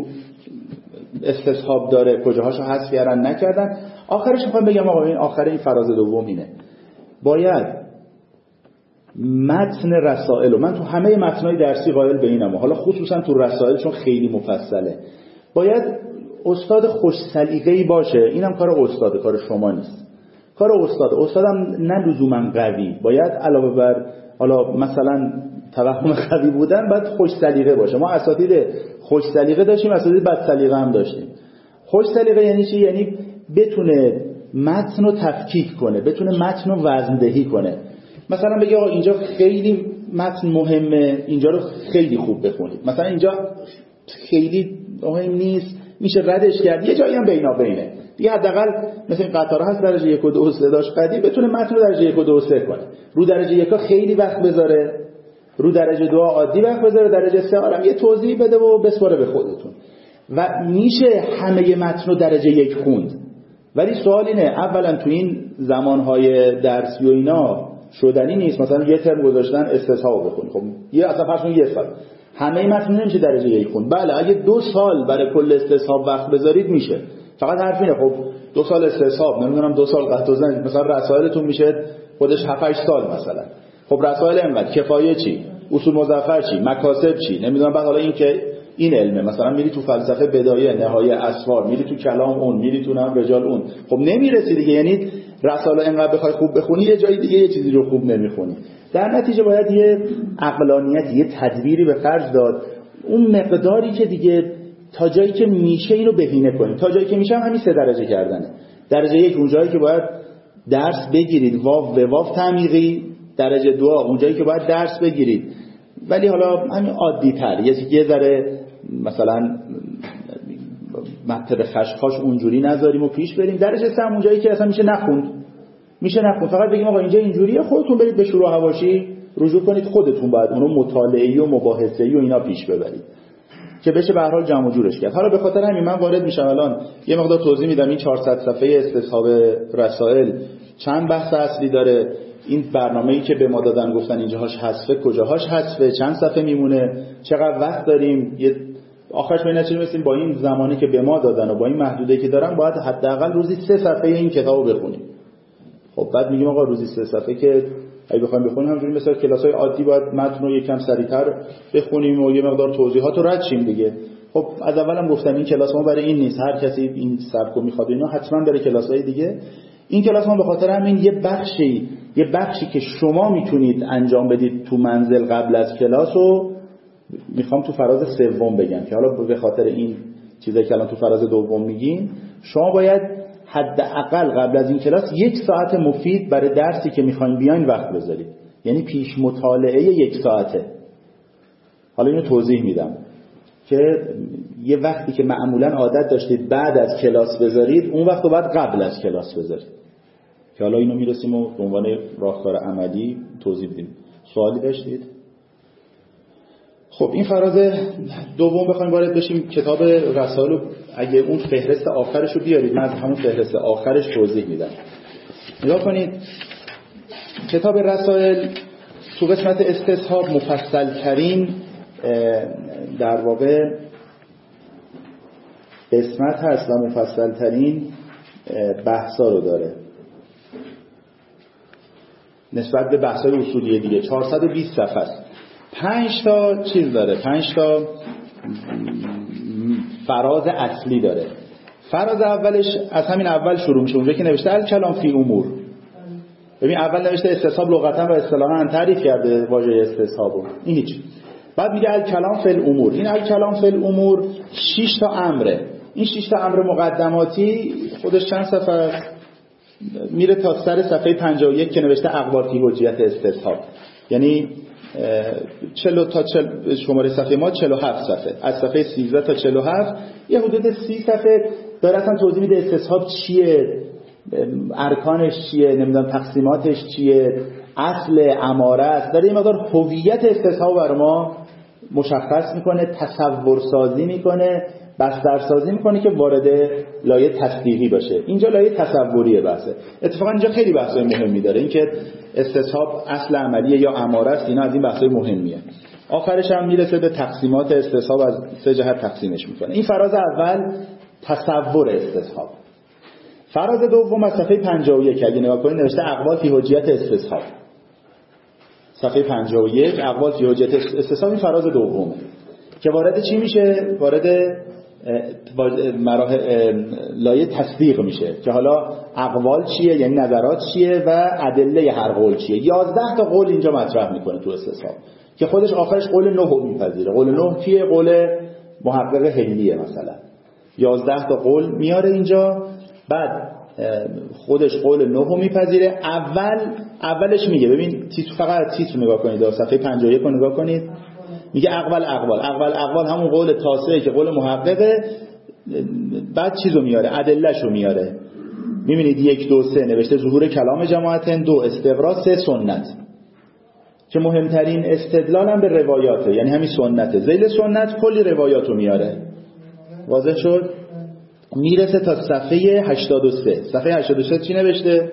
استصحاب داره، کجاهاشو حذف کردن نکردن. آخرش میخوام بگم آقا این آخر این فراز دوم اینه، باید متن رسائل و من تو همه متنای درسی قائل به اینم، حالا خصوصا تو رسائل چون خیلی مفصله، باید استاد خوش سلیقه‌ای باشه. اینم کار استاده، کار شما نیست، کار استادم نه لزوما قوی، باید علاوه بر حالا مثلا توهم قوی بودن باید خوش سلیقه باشه. ما اساتید خوش سلیقه داشتیم، اساتید بد سلیقه هم داشتیم. خوش سلیقه یعنی چی؟ یعنی بتونه متن رو تفکیک کنه، بتونه متن رو وزندهی کنه. مثلا بگه آقا اینجا خیلی متن مهمه، اینجا رو خیلی خوب بخونید، مثلا اینجا خیلی مهم نیست میشه ردش کرد، یه جایی هم بینابینه دیگه، حداقل مثل این قطاره هست درجه 1 و 2 و 3 داشت قدیم، بتونه متن رو درجه 1 و 2 و 3 کنه، رو درجه 1 خیلی وقت بذاره، رو درجه 2 عادی وقت بذاره، درجه 3 هم یه توضیح بده و بسپاره به خودتون. و میشه همه متن رو درجه 1 خوند. ولی سوال اینه اولا تو این زمانهای درسی و اینا شدنی نیست مثلا یه ترم گذاشتن استصحاب بخونی، خب یه اصلا فرض کن یه سال همه متن نمیشه درجه 1 خوند. بله اگه 2 سال برای کل استصحاب وقت بذارید میشه، فقط حرف اینه خب 2 سال استصحاب، نمیدونم 2 سال قطع و زنگ، مثلا رسائلتون میشه خودش 7-8 سال مثلا. خب رسائل اینقدر، کفایه چی، اصول مظفر چی، مکاسب چی، نمیدونم. بعد حالا این که این علمه، مثلا میری تو فلسفه بدایه نهایه اسفار، میری تو کلام اون، میری تو نام رجال اون، خب نمیرسی دیگه. یعنی رسائل اینقدر بخوای خوب بخونی یه جای دیگه یه چیزی رو خوب نمیخونی. در نتیجه باید یه عقلانیت، یه تدبیری به خرج داد، اون مقداری که دیگه تا جایی که میشه اینو بهینه کنید، تا جایی که میشه همین 3 درجه کردنه. درجه 1 اون جایی که باید درس بگیرید واو به واو تعمیقی، درجه 2 اون جایی که باید درس بگیرید ولی حالا همین عادی تر، یه ذره مثلا مطلب خشخاش اونجوری نذاریم و پیش بریم. درجه 3 اون جایی که اصلا میشه نخوند، فقط بگیم آقا اینجا اینجوریه، خودتون برید به شروع حواشی رجوع کنید، خودتون باید اونو مطالعه‌ای و مباحثه‌ای و اینا پیش ببرید که بشه به هر حال جمع و جورش کرد. حالا به خاطر همین من وارد میشم الان یه مقدار توضیح میدم این 400 صفحه استصحاب رسائل چند بحث اصلی داره، این برنامه‌ای که به ما دادن گفتن اینجاهاش حذفه، کجاهاش حذفه، چند صفحه میمونه، چقدر وقت داریم، یه آخرش به نتیجه میرسیم با این زمانی که به ما دادن و با این محدوده‌ای که دارن باید حداقل روزی 3 صفحه این کتابو بخونیم. خب بعد میگیم آقا روزی 3 صفحه که اگه بخوایم بخونیم همونجوری مثل کلاس‌های عادی باید متن رو یکم سریع‌تر بخونیم و یه مقدار توضیحات رو رد شیم دیگه. خب خب از اولم گفتم این کلاس ما برای این نیست، هر کسی این سبکو میخواد اینا حتما بره کلاس‌های دیگه. این کلاس ما به خاطر همین یه بخشی که شما میتونید انجام بدید تو منزل قبل از کلاس رو میخوام تو فراز سوم بگم که حالا به خاطر این چیزایی که الان تو فراز دوم میگیم شما باید حداقل قبل از این کلاس 1 ساعت مفید برای درسی که میخواین بیاین وقت بذارید. یعنی پیش مطالعه 1 ساعته. حالا اینو توضیح میدم که یه وقتی که معمولا عادت داشتید بعد از کلاس بذارید اون وقت رو باید قبل از کلاس بذارید که حالا اینو میرسیم و به عنوان راهکار عملی توضیح بدیم. سوالی داشتید؟ خب این فراز دوم بخوایم وارد بشیم کتاب رسائل، اگه اون فهرست آخرش رو بیارید من از همون فهرست آخرش توضیح میدم. نگاه کنید کتاب رسائل تو قسمت استصحاب مفصل ترین در واقع قسمت هست و مفصل ترین بحثا رو داره نسبت به بحث‌های اصولی دیگه. 420 صفحه است. 5 تا چیز داره، 5 تا فراز اصلی داره. فراز اولش از همین اول شروع میشه، اونجا که نوشته الکلام فی امور. ببین اول نوشته استصحاب لغتا و اصطلاحا تعریف کرده واژه استصحابو، این هیچ. بعد میگه الکلام فی الامور. این الکلام فی الامور 6 تا امره. این 6 تا امر مقدماتی خودش چند صفحه است؟ میره تا سر صفحه 51 که نوشته اقوال فی حجیت استصحاب. یعنی 40 تا شماره صفحه ما 47 صفحه، از صفحه 13 تا 47 یه حدود 30 صفحه داره اصلا توضیح میده استصحاب چیه، ارکانش چیه، نمیدونم تقسیماتش چیه، اصل اماره است. داره این مقدار هویت استصحاب برای ما مشخص میکنه، تصور سازی میکنه، بستر سازی میکنه که وارد لایه تصدیقی باشه. اینجا لایه تصوریه بحثه. اتفاقا اینجا خیلی بحثای مهمی داره، این که استصحاب اصل عملیه یا اماره است، اینا از این بحثای مهمیه. آخرش هم میرسه به تقسیمات استصحاب، از 3 جهت تقسیمش میکنه. این فراز اول تصور استصحاب. فراز دوم از صفحه 51 اگه نگاه کنید نوشته اقوال فی حجیت استصحاب. صفحه 51 اقوال فی حجیت استصحاب این فراز دومه که وارد چی میشه؟ وارد لایه تصدیق میشه که حالا اقوال چیه، یعنی نظرات چیه و ادله هر قول چیه. 11 تا قول اینجا مطرح میکنه تو استصحاب که خودش آخرش قول 9 رو میپذیره. قول 9 کیه؟ قول محقق هلیه مثلا. 11 تا قول میاره اینجا، بعد خودش قول 9 رو میپذیره. اولش میگه، ببین فقط تیتر نگاه کنید، صفحه 51 رو نگاه کنید، میگه اقوال همون قول تاسعه که قول محققه. بعد چیزو میاره، ادلهشو میاره. میبینید 1 2 3 نوشته ظهور کلام جماعتن، 2 استقرا، 3 سنت که مهمترین استدلال هم به روایاته، یعنی همین سنته. ذیل سنت کلی روایاتو میاره. واضح شد؟ میرسه تا صفحه 83. صفحه 83 چی نوشته؟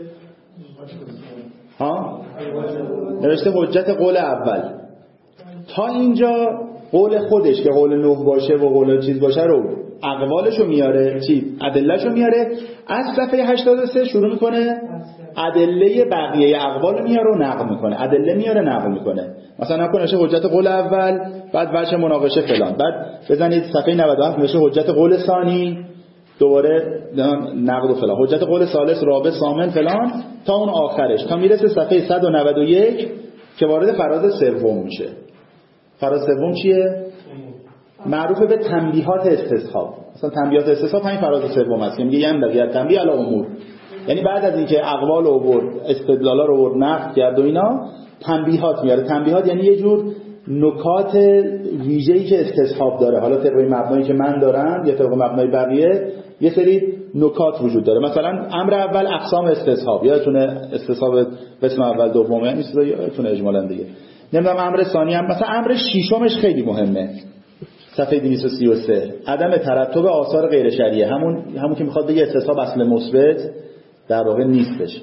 نوشته حجت قول اول. تا اینجا قول خودش که قول 9 باشه و قول چیز باشه رو اقوالشو میاره، ادلهشو میاره. از صفحه 83 شروع میکنه ادله بقیه اقوال میاره و نقل میکنه. ادله میاره نقل میکنه. مثلا نکنه حجت قول اول، بعد وجه مناقشه فلان، بعد بزنید صفحه 97 نوشته حجت قول ثانی، دوباره نقد و فلان، حجت قول ثالث، رابع، ثامن فلان، تا اون آخرش، تا میرسه صفحه 191 که وارد فراز سوم میشه. فراز سوم چیه؟ معروف به تنبیهات استصحاب. مثلا تنبیهات استصحاب همین فراز سوم است که میگه ینبغی تنبیه علی امور، یعنی بعد از اینکه اقوال رو آورد، استدلالا رو آورد، نقد کرد و اینا، تنبیهات میاره. تنبیهات یعنی یه جور نکات ویژه‌ای که استصحاب داره، حالا طبق مبنایی که من دارم یا طبق مبنای بقیه یه سری نکات وجود داره. مثلا امر اول اقسام استصحاب، یادتونه استصحاب قسم اول دوم، یعنی یادتونه اجمالاً دیگه. نمیدونم امر ثانی هم، مثلا امر ششمش خیلی مهمه، صفحه 233 عدم ترتب آثار غیر شرعیه، همون که میخواد بگه استصحاب اصل مثبت در واقع نیستش.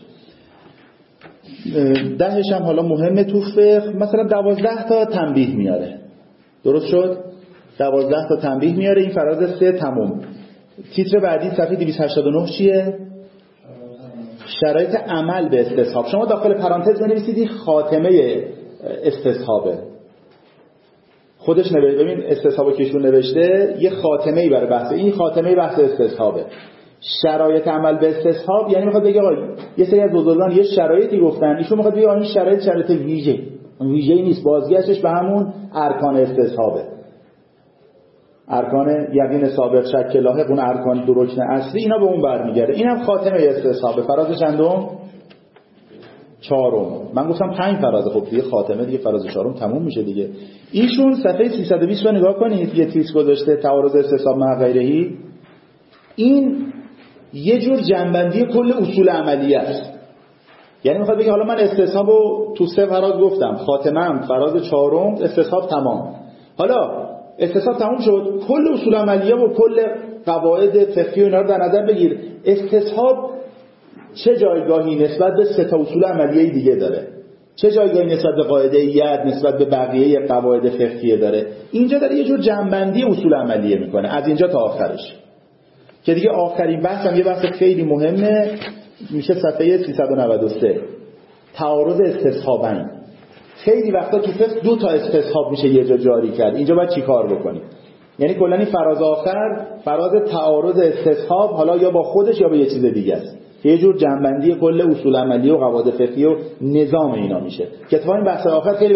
10 هم حالا مهمه تو فقه، مثلا 12 تا تنبیه میاره. درست شد؟ 12 تا تنبیه میاره. این فراز 3 تموم. تیتر بعدی صفحه 289 چیه؟ شرایط عمل به استصحاب. شما داخل پرانتز بنویسید خاتمه استصحابه. خودش نوشته. ببین استصحاب که ایشون نوشته یه خاتمه‌ای برای بحث، این خاتمه بحث استصحابه. شرایط عمل به استصحاب یعنی میخواد بگه آقا یه سری از بزرگان یه شرایطی گفتن، ایشون میخواد بگه این شرایط ویژه‌ای نیست، بازگشتش به همون ارکان استصحابه. ارکان یقین سابق، شک لاحق، اون ارکان دو رکن اصلی، اینا به اون برمیگرده. اینم خاتمه استصحابه. فراز چندم؟ چهارم. من گفتم 5 فراز، خب دیگه خاتمه دیگه فراز چهارم تموم میشه دیگه. ایشون صفحه 320 رو نگاه کنید، یه تیز گذاشته تعارض استصحاب مع غیرهی. این یه جور جنبندی کل اصول عملیه است. یعنی میخواد بگه حالا من استصحابو تو 3 فراز گفتم، خاتمه‌ام فراز چهارم، استصحاب تمام. حالا استصحاب تموم شد، کل اصول عملیه و کل قواعد فقهی و اینا رو در نظر بگیر. استصحاب چه جایگاهی نسبت به 3 تا اصول عملیه دیگه داره؟ چه جایگاهی نسبت به قاعده ید، نسبت به بقیه قواعد فقهی داره؟ اینجا داره یه جور جنبندی اصول عملیه میکنه از اینجا تا آخرش. که دیگه آخرین بحث هم یه بحث خیلی مهمه، میشه صفحه 393 تعارض استصحابین. خیلی وقتا تو فقه 2 تا استصحاب میشه یه جا جاری کرد. اینجا باید چی کار بکنیم؟ یعنی کلا این فراز آخر فراز تعارض استصحاب، حالا یا با خودش یا با یه چیز دیگه است. یه جور جنبندی کل اصول عملی و قواعد فقهی و نظام اینا میشه. که اتفاقا این بحث آخر خیلی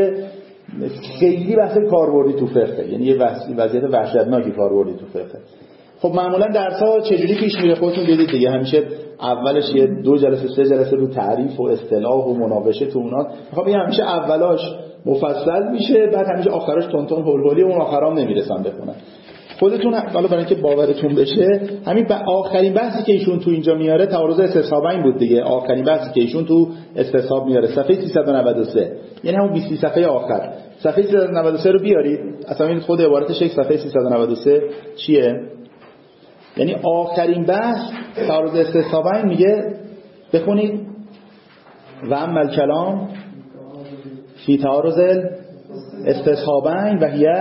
بحث کاربردی تو فقه، یعنی یه وضعیت وحشتناکی کاربردی تو فقه. خب معمولا درس‌ها چجوری پیش میره خودتون دیدید دیگه، همیشه اولش یه 2 جلسه 3 جلسه رو تعریف و اصطلاح و مناقشه تو اونا. خب این همیشه اولاش مفصل میشه، بعد همیشه آخرش تونتون هولهولی، اون آخرام نمیرسن بخونن. خودتون حالا برای اینکه باورتون بشه، همین آخرین بحثی که ایشون تو اینجا میاره تعارض استصحابین بود دیگه. آخرین بحثی که ایشون تو استصحاب میاره صفحه 393، یعنی همون 20 صفحه آخر. صفحه 393 رو بیارید، اصلا این خود عبارتش یک صفحه 393 چیه؟ یعنی آخرین بحث تعارض استصحابین میگه، بخونید و اما الکلام فی تعارض استصحابین و هی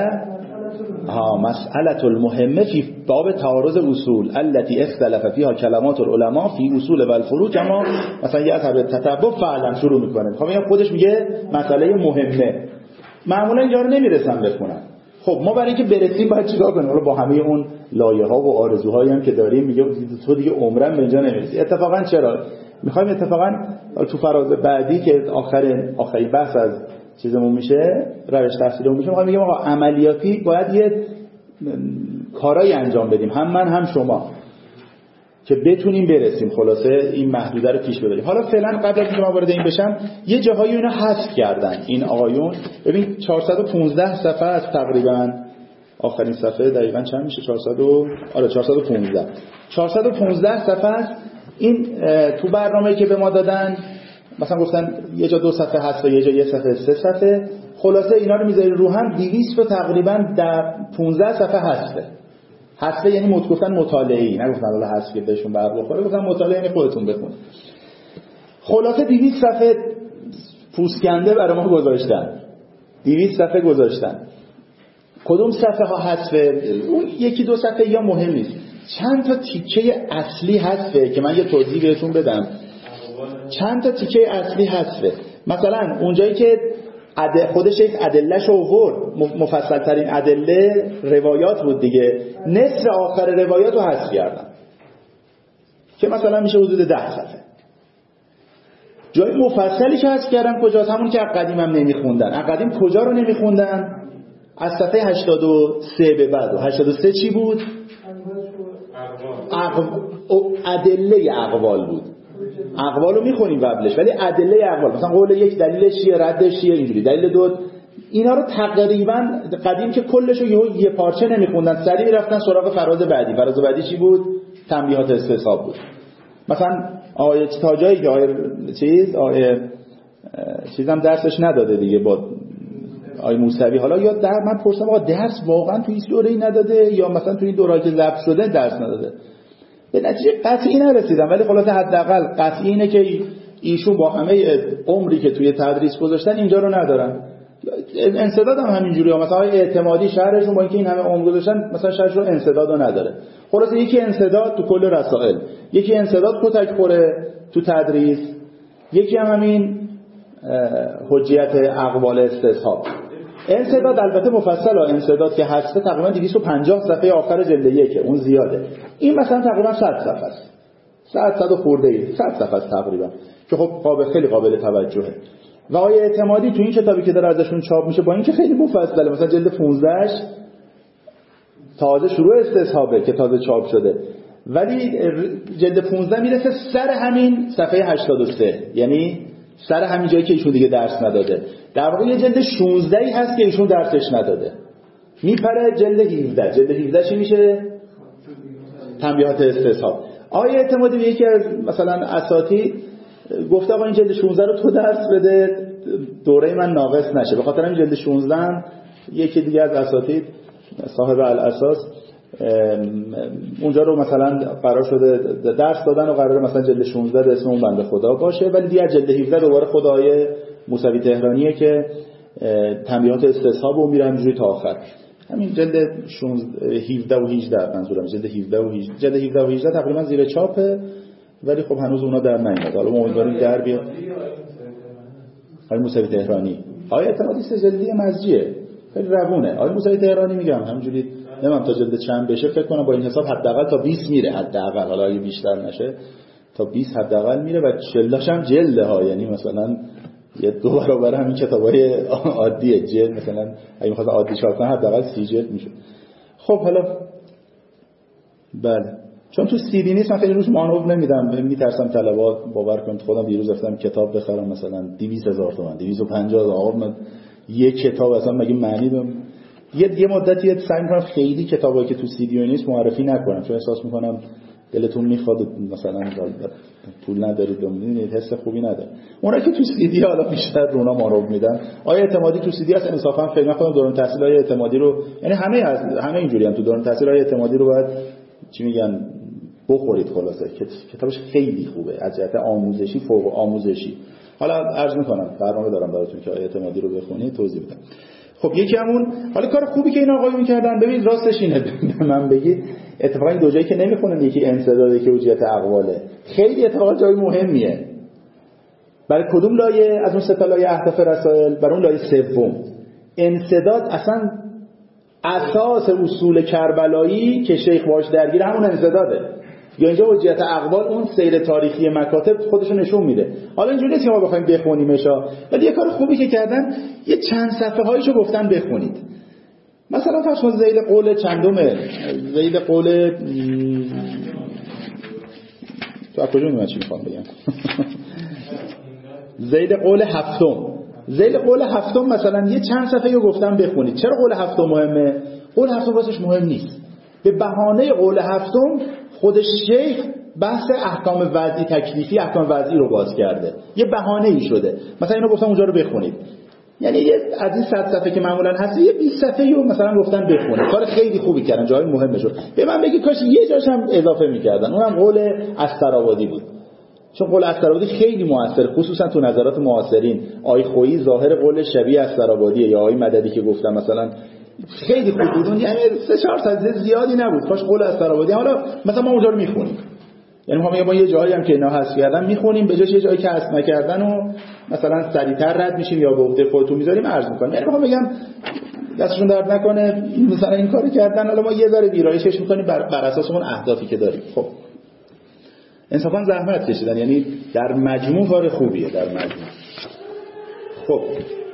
مسئله المهمه فی باب تعارض اصول التي اختلف فيها کلمات العلماء فی اصول و الفروع، کما مثلا یه اثر تتبع فعلا شروع میکنه. خب این خودش میگه مسئله مهمه. معمولا اینجا رو نمیرسن بخونن. خب ما برای اینکه برسیم باید چیکار کنیم؟ حالا با همه اون لایه‌ها و آرزوهایی هم که داریم میگه تو دیگه عمرن به اینجا نمیرسی. اتفاقا چرا میخوایم اتفاقا تو فراز بعدی که آخرین بحث از چیزمون میشه، روش تحصیلمون میشه، میخوایم بگیم آقا عملیاتی باید یه کارایی انجام بدیم، هم من هم شما، که بتونیم برسیم خلاصه این محدوده رو پیش ببریم. حالا فعلا قبل از اینکه من وارد این بشم، یه جاهایی اینا حذف کردن این آقایون. ببین 415 صفحه از تقریبا آخرین صفحه دقیقاً چند میشه؟ 415 صفحه است. این تو برنامه‌ای که به ما دادن مثلا گفتن یه جا 2 صفحه هست و یه جا 1 صفحه 3 صفحه، خلاصه اینا رو میذاری رو هم 200 و تقریبا 15 صفحه حذف یعنی گفتن مطالعه‌ای، نگفتن حالا حذف که بهشون بر بخوره، گفتن مطالعه یعنی خودتون بخونید. خلاصه 200 صفحه پوسکنده برای ما گذاشتن. 200 صفحه گذاشتن. کدوم صفحه ها حذفه؟ اون 1-2 صفحه یا مهم نیست. چند تا تیکه اصلی حذفه که من یه توضیح بهتون بدم. چند تا تیکه اصلی حذفه. مثلا اونجایی که خودش یک ادله‌ش آورد، مفصل ترین ادله روایات بود دیگه، نصف آخر روایات رو حذف کردن که مثلا میشه حدود 10 صفحه. جای مفصلی که حذف کردن کجاست؟ همون که از قدیم هم نمیخوندن. از قدیم کجا رو نمیخوندن؟ از صفحه 83 به بعد. 83 چی بود؟ ادله اقوال بود. اقوال رو میخونیم قبلش، ولی ادله اقوال، مثلا قول یک دلیلش چیه، ردش چیه، اینجوری دلیل 2، اینا رو تقریبا قدیم که کلش رو یه پارچه نمیخوندن، سریع میرفتن سراغ فراز بعدی. فراز بعدی چی بود؟ تنبیهات استصحاب بود. مثلا آیه تا جایی که چیزم درسش نداده دیگه با آیه موسوی. حالا یا من پرسیدم آقا درس واقعا تو این دوره‌ای نداده یا مثلا تو این دوره‌ای که ضبط شده درس نداده؟ به نتیجه قطعی نرسیدم، ولی خلاصه حداقل قطعی اینه که ایشون با همه عمری که توی تدریس گذاشتن اینجا رو ندارن. انسداد هم همینجوریه. مثلا اعتمادی شهرشون با اینکه این همه عمر گذاشتن مثلا شهرشون انسداد رو نداره. خلاصه یکی انسداد تو کل رسائل، یکی انسداد کتک خوره تو تدریس، یکی هم همین حجیت اقوال استصحاب. انسداد البته مفصل ها، انسداد که هسته تقریبا 250 صفحه آخر جلد 1 اون زیاده. این مثلا تقریبا 100 صفحه است. 100 خورده ای 100 صفحه است تقریبا که خب خیلی قابل توجهه. و آقای اعتمادی تو این کتابی که داره ازشون چاپ میشه با اینکه خیلی مفصله، مثلا جلد 15 تازه شروع استصحابه که تازه چاپ شده، ولی جلد 15 میرسه سر همین صفحه 83، یعنی سر همین جایی که ایشون دیگه درس نداده. در واقع یه جلد 16 هست که ایشون درسش نداده، میپره جلد 17. جلد 17 چی میشه؟ تنبیهات استصحاب. آقای اعتمادی به یکی از مثلا اساتید گفته آقا این جلد 16 رو تو درس بده دوره من ناقص نشه. به خاطر همین جلد 16 یکی دیگه از اساتید صاحب الاساس اونجا رو مثلا قرار شده درس دادن و قراره مثلا جلد 16 به اسم اون بنده خدا باشه، ولی دیگه جلد 17 دوباره خدای موسوی تهرانیه که تنبیهات استصحاب رو میره همینجوری تا آخر. همین جلد 17 و 18 منظورم، جلد 17 و 18. جلد 17 و 18 تقریبا زیر چاپه ولی خب هنوز اونا در نیومد. حالا ما امیدواریم در بیاد. آقای موسوی تهرانی، آقای اعتمادی سه جلدی مزجیه، خیلی روونه. آقای موسوی تهرانی میگم همینجوری نمیدونم تا جلد چند بشه، فکر کنم با این حساب حداقل تا 20 میره، حداقل حالا اگه بیشتر نشه تا 20 حداقل میره و چلاش هم جلده ها، یعنی مثلا یه 2 برابر همین کتابای عادیه جلد، مثلا اگه می‌خواست عادی چاپ کنه حداقل 30 جلد میشه. خب حالا بله چون تو سی دی نیست من خیلی روش مانور نمیدم، میترسم طلبات باور کنید. خودم دیروز رفتم کتاب بخرم مثلا 200,000 تومان 250,000 آقا من یک کتاب اصلا مگه معنی داره؟ یه مدتی سعی می‌کنم خیلی کتابایی که تو سی دی نیست معرفی نکنم، چون احساس می‌کنم دلتون میخواد مثلا پول ندارید ببینید حس خوبی نداره. اونها که تو سی دی حالا بیشتر رونا مانور میدن. آیا اعتمادی تو سی دی هست انصافا فکر نکنم دوران تحصیل های اعتمادی رو، یعنی همه اینجوری هم تو دوران تحصیل های اعتمادی رو باید چی میگن بخورید. خلاصه کتابش خیلی خوبه از جهت آموزشی، فوق آموزشی. حالا عرض میکنم برنامه دارم براتون که اعتمادی رو بخونید توضیح بدم. خب یکی همون حالا کار خوبی که این آقایون کردن، ببینید راستش اینه من بگید اتفاقا این دو جایی که نمیخونن، یکی انسداده که وجیت اقواله، خیلی اتفاقا جای مهمیه. برای کدوم لایه از اون سه تا لایه اهداف رسائل؟ برای اون لایه سوم. انسداد اصلا اساس اصول کربلایی که شیخ باش درگیر همون انسداده. یا اینجا وجیت اقوال اون سیر تاریخی مکاتب خودشو نشون میده. حالا اینجوری نیست که ما بخوایم بخونیمش، ولی یه کار خوبی که کردن یه چند صفحه هایشو گفتن بخونید. مثلا فرض کن ذیل قول چندمه، ذیل قول تو کجا من چی میخوام بگم ذیل قول هفتم. ذیل قول هفتم مثلا یه چند صفحه رو گفتن بخونید. چرا قول هفتم مهمه؟ قول هفتم واسش مهم نیست. به بهانه قول هفتم خود شیخ بحث احکام وضعی تکلیفی، احکام وضعی رو باز کرده. یه بهانه‌ای شده. مثلا اینو گفتم اونجا رو بخونید. یعنی از این 100 صفحه که معمولا هست یه 20 صفحه رو مثلا گفتن بخونید. کار خیلی خوبی کردن، جای مهمه شد. به من بگید کاش یه جاش هم اضافه می‌کردن. اونم قول استرآبادی بود. چون قول استرآبادی خیلی موثر، خصوصا تو نظرات معاصرین. آی خویی ظاهر قول شبیه استرآبادیه، یا آی مددی که گفتم مثلا خیلی خوب بود. یعنی 3-4 صفحه زیادی نبود. کاش قول استرآبادی. حالا مثلا ما اونجا رو می‌خونیم. یعنی ما یه جایی هم که اینا حذف کردن می‌خونیم، به جاش یه جایی که حذف نکردن و مثلا سریعتر رد میشیم یا به عهده خودتون می‌ذاریم عرض می‌کنیم. یعنی می‌خوام بگم دستشون درد نکنه مثلا این کارو کردن، حالا ما یه ذره ویرایشش می‌کنیم بر اساس اون اهدافی که داریم. خب انصافا زحمت کشیدن، یعنی در مجموع کار خوبیه در مجموع. خب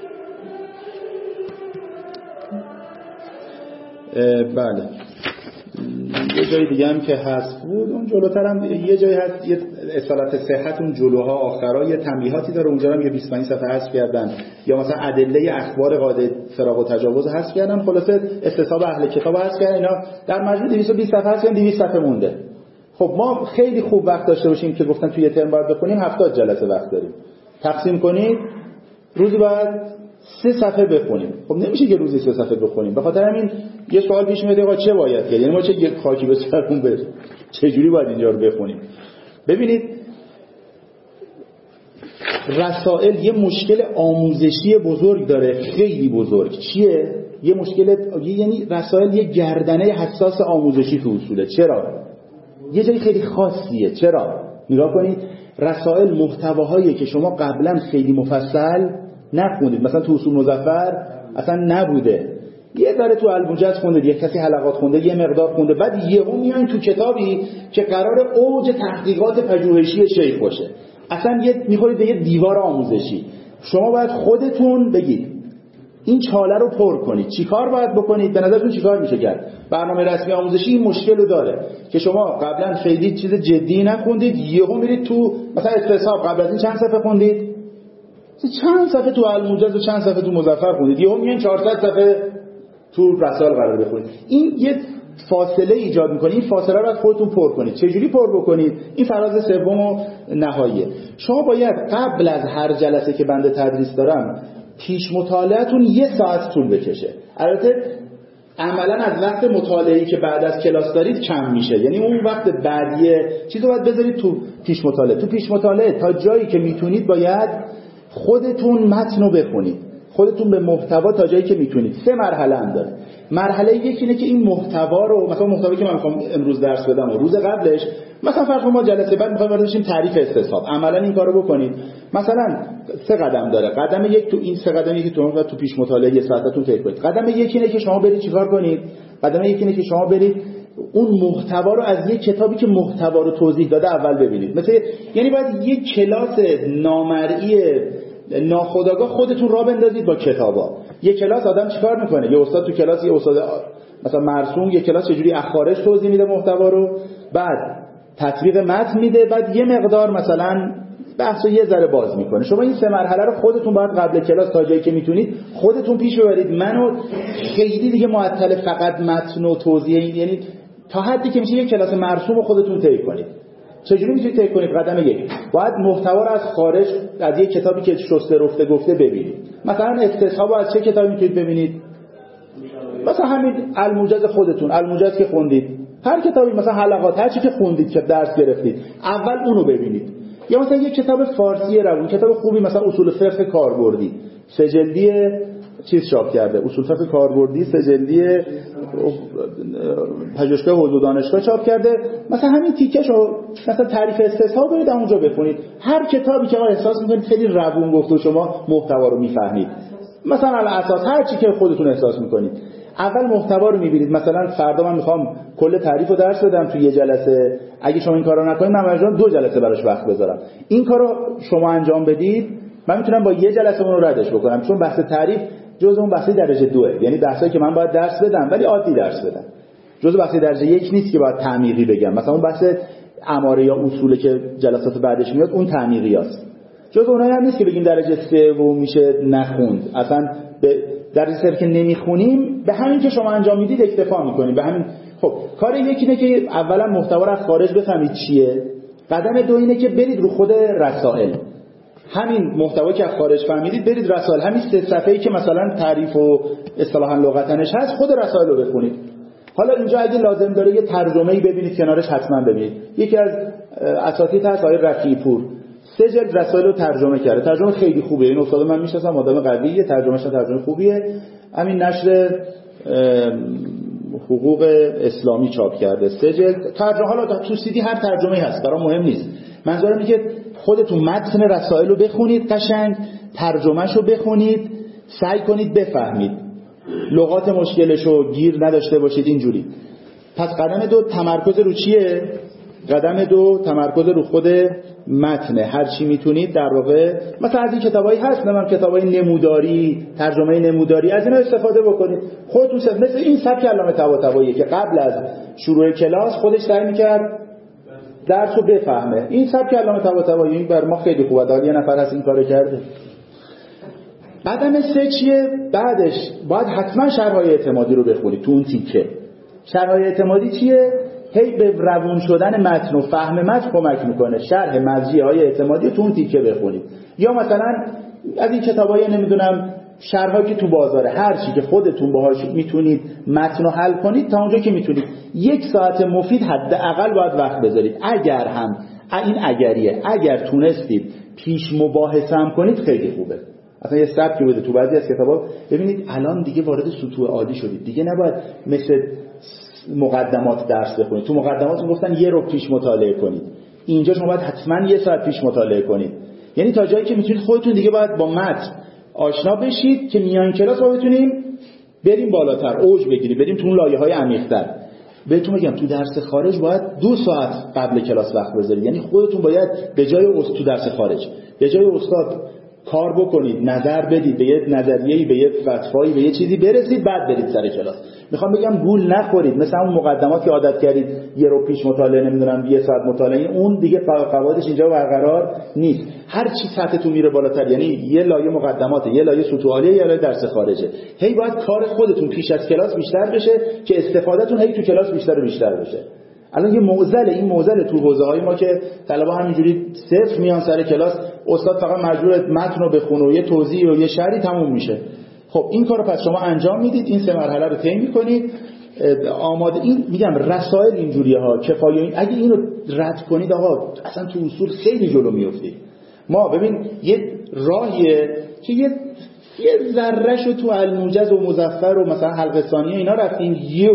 بله یه جای دیگه هم که هست بود اون جلوتر هم یه جایی هست، یه اصالت صحت اون جلوها آخرا یه تنبیهاتی داره، اونجا هم یه 25 صفحه حذف کردن، یا مثلا ادله اخبار قاعده فراق و تجاوز حذف کردن. خلاصه استصحاب اهل کتاب حذف کردن. اینا در مجموع 220 صفحه هست، 200 صفحه مونده. خب ما خیلی خوب وقت داشته باشیم که گفتن توی یه ترم باید بخونیم، 70 جلسه وقت داریم. تقسیم کنید روزی بعد 3 صفحه بخونیم. خب نمیشه که روزی 3 صفحه بخونیم. به خاطر همین یه سوال پیش میاد آقا چه باید کرد؟ یعنی ما چه یک خاکی به سرمون بره؟ چه جوری باید اینجا رو بخونیم؟ ببینید رسائل یه مشکل آموزشی بزرگ داره، خیلی بزرگ. چیه؟ یه مشکل، یعنی رسائل یه گردنه حساس آموزشی تو اصوله. چرا؟ یه جایی خیلی خاصیه. چرا؟ نگاه کنید رسائل محتواهایی که شما قبلا خیلی مفصل نخوندید، مثلا تو اصول مظفر اصلا نبوده، یه ذره تو الموجز خوندید، یه کسی حلقات خونده، یه مقدار خونده، بعد یهو میاین تو کتابی که قرار اوج تحقیقات پژوهشی شیخ باشه، اصلا میخورید به یه دیوار آموزشی. شما باید خودتون بگید این چاله رو پر کنید، چیکار باید بکنید؟ به نظرتون چیکار میشه کرد؟ برنامه رسمی آموزشی این مشکل رو داره که شما قبلا خیلی چیز جدی نخوندید، یهو میرید تو مثلا استصحاب قبل از این چند صفحه خوندید؟ چند صفحه تو الموجز و چند صفحه تو مظفر خوندید، یهو میان 400 صفحه تو رسائل قرار بخونید. این یه فاصله ایجاد میکنه، این فاصله رو باید خودتون پر کنید. چجوری پر بکنید؟ این فراز سوم و نهاییه. شما باید قبل از هر جلسه که بنده تدریس دارم پیش مطالعه‌تون 1 ساعت طول بکشه. البته عملا از وقت مطالعه‌ای که بعد از کلاس دارید کم میشه، یعنی اون وقت بعدیه چیزو باید بذارید تو پیش مطالعه. تو پیش مطالعه تا جایی که میتونید باید خودتون متن رو بخونید، خودتون به محتوا تا جایی که میتونید. 3 مرحله هم داره. مرحله یکی اینه که این محتوا رو، مثلا محتوایی که من میخوام امروز درس بدم و روز قبلش، مثلا فرض کنید ما جلسه بعد میخوایم وارد بشیم تعریف استصحاب، عملا این کارو بکنید. مثلا 3 قدم داره. قدم یک تو این 3 قدمی که تو پیش مطالعه 1 ساعتتون طی کنید. قدم یک اینه که شما برید چیکار کنید؟ قدم یک اینه که شما برید اون محتوا رو از یک کتابی که محتوا رو توضیح داده اول ببینید. مثلا یعنی باید یک کلاس نامرئی ناخودآگاه خودتون را بندازید با کتابا. یک کلاس آدم چیکار میکنه؟ یه استاد تو کلاس، یه استاد مثلا مرسوم یک کلاس چجوری اخارج توضیح میده محتوا رو، بعد تطبیق متن میده، بعد یه مقدار مثلا بحثو یه ذره باز میکنه. شما این 3 مرحله رو خودتون باید قبل کلاس تا جایی که میتونید خودتون پیش ببرید. منو خیلی دیگه معطل فقط متن و توضیح، یعنی تا حدی که میشه یک کلاس مرسوم رو خودتون طی کنید. چجوری میتونید طی کنید؟ قدم 1 باید محتوا رو از خارج از یک کتابی که شسته رفته گفته ببینید. مثلا استصحاب از چه کتابی میتونید ببینید؟ مثلا همین الموجز خودتون، الموجز که خوندید، هر کتابی، مثلا حلقات، هر چی که خوندید که درس گرفتید اول اونو ببینید. یا مثلا یک کتاب فارسی روون، کتاب خوبی، مثلا اصول فقه کاربردی 3 جلدی چیز چاپ کرده، اصول فقه کاربردی 3 جلدی پژوهشگاه حوزه دانشگاه چاپ کرده، مثلا همین تیکه‌شو مثلا تعریف استصحاب برید اونجا بخونید. هر کتابی که ما احساس می‌کنید خیلی روون گفته و شما محتوا رو می‌فهمید، مثلا علی اساس هر چی که خودتون احساس می‌کنید اول محتوا رو می‌بینید. مثلا فردا من می‌خوام کل تعریف رو درس بدم تو یه جلسه، اگه شما این کارو نکنید من مجبورم 2 جلسه براش وقت بذارم. این کارو شما انجام بدید، من میتونم با یه جلسه اون رو ردش بکنم، چون بحث تعریف جزء اون بحث درجه 2، یعنی بحثایی که من باید درس بدم ولی عادی درس بدم، جزء بحث درجه 1 نیست که باید تعمیقی بگم. مثلا اون بحث اماره یا اصوله که جلسات بعدش میاد اون تعمیقیاست، جزء اونایی هم نیست که بگیم درجه 3 و میشه نخوند. اصلا به درجه 3 که نمیخونیم به همین که شما انجام میدید اکتفا میکنیم، به همین. خب کار یکی اینه که اولا محتوا رو از خارج بفهمید چیه. قدم 2 اینه که برید رو خود رسائل، همین محتوایی که از خارج فهمیدید برید رسائل، همین 3 صفحه‌ای که مثلا تعریف و اصطلاحاً لغتنش هست خود رسائل رو بخونید. حالا اینجا اگه لازم داره یه ترجمه‌ای ببینید کنارش حتما ببینید. یکی از اساتید هست آقای رفیعی پور 3 جلد رسائل رو ترجمه کرده، ترجمه خیلی خوبه، این استاد من میشناسم، آدم قویه، ترجمه‌ش ترجمه خوبیه. همین نشر حقوق اسلامی چاپ کرده 3 جلد ترجمه. حالا تو سی دی هر ترجمه‌ای هست برام مهم نیست، منظورم اینه که خودتون متن رسائل رو بخونید، قشنگ ترجمه‌ش رو بخونید، سعی کنید بفهمید، لغات مشکلش رو گیر نداشته باشید اینجوری. پس قدم 2 تمرکز رو چیه؟ قدم 2 تمرکز رو خود متن، هر چی میتونید در واقع مثلا از این کتابایی هست، نمیدونم کتابای نموداری، ترجمه نموداری، از اینا استفاده بکنید. خودتون مثل این سبک علامه طباطبایی که قبل از شروع کلاس خودش سعی می‌کرد درس رو بفهمه، این سبک علامه طباطبایی این بر ما خیلی خوبه، داره یه نفر هست این کارو کرده. قدم 3 چیه؟ بعدش باید حتما شرح‌های اعتمادی رو بخونید. تو اون تیکه شرح‌های اعتمادی چیه؟ هی به روون شدن متن و فهم متن کمک میکنه. شرح مرجع‌های اعتمادی تو اون تیکه بخونید، یا مثلا از این کتابای نمیدونم شرحایی که تو بازاره، هر چی که خودتون باهاش میتونید متن رو حل کنید تا اونجا که میتونید. 1 ساعت مفید حداقل باید وقت بذارید. اگر هم این اگریه، اگر تونستید پیش مباحثه هم کنید خیلی خوبه. اصلا یه سبکی بوده تو بعضی از کتابا، ببینید الان دیگه وارد سطوح عالی شدید، دیگه نباید مثل مقدمات درس بخونید. تو مقدمات میگفتن 1 رو پیش مطالعه کنید، اینجا شما باید حتما 1 ساعت پیش مطالعه کنید. یعنی تا جایی که میتونید خودتون دیگه باید با متن آشنا بشید که میان کلاس ما بتونیم بریم بالاتر، اوج بگیریم، بریم تو اون لایه‌های عمیق‌تر. بهتون میگم تو درس خارج باید 2 ساعت قبل کلاس وقت بذارید. یعنی خودتون باید به جای تو درس خارج به جای استاد کار بکنید، نظر بدید، به یه نظریه‌ای، به یه فتوایی، به یه چیزی برسید، بعد برید سر کلاس. میخوام بگم گول نخورید، مثلا اون مقدمات که عادت کردید یه رو پیش مطالعه نمیدونم یه ساعت مطالعه، اون دیگه قواعدش اینجا برقرار نیست. هر چی سطحتون میره بالاتر، یعنی یه لایه مقدمات، یه لایه سطوح عالیه، یه لایه درس خارجه، هی باید کار خودتون پیش از کلاس بیشتر بشه که استفادهتون هی تو کلاس بیشتر و بیشتر بشه. الان یه این معضل تو حوزه‌های ما که طلبه همینجوری صفر میان سر کلاس، استاد فقط مجبور متن رو بخونه و یه توضیح و یه شرحی تموم میشه. خب این کارو پس شما انجام میدید، این 3 مرحله رو طی میکنید، آماده. این میگم رسائل اینجوریه ها، کفایه. اگه اینو رد کنید آقا اصلا تو اصول خیلی جلو میافتید. ما ببین یه راهیه که یه ذرهشو تو الموجز و مظفر و مثلا حلقه ثانیه اینا رفتیم، یه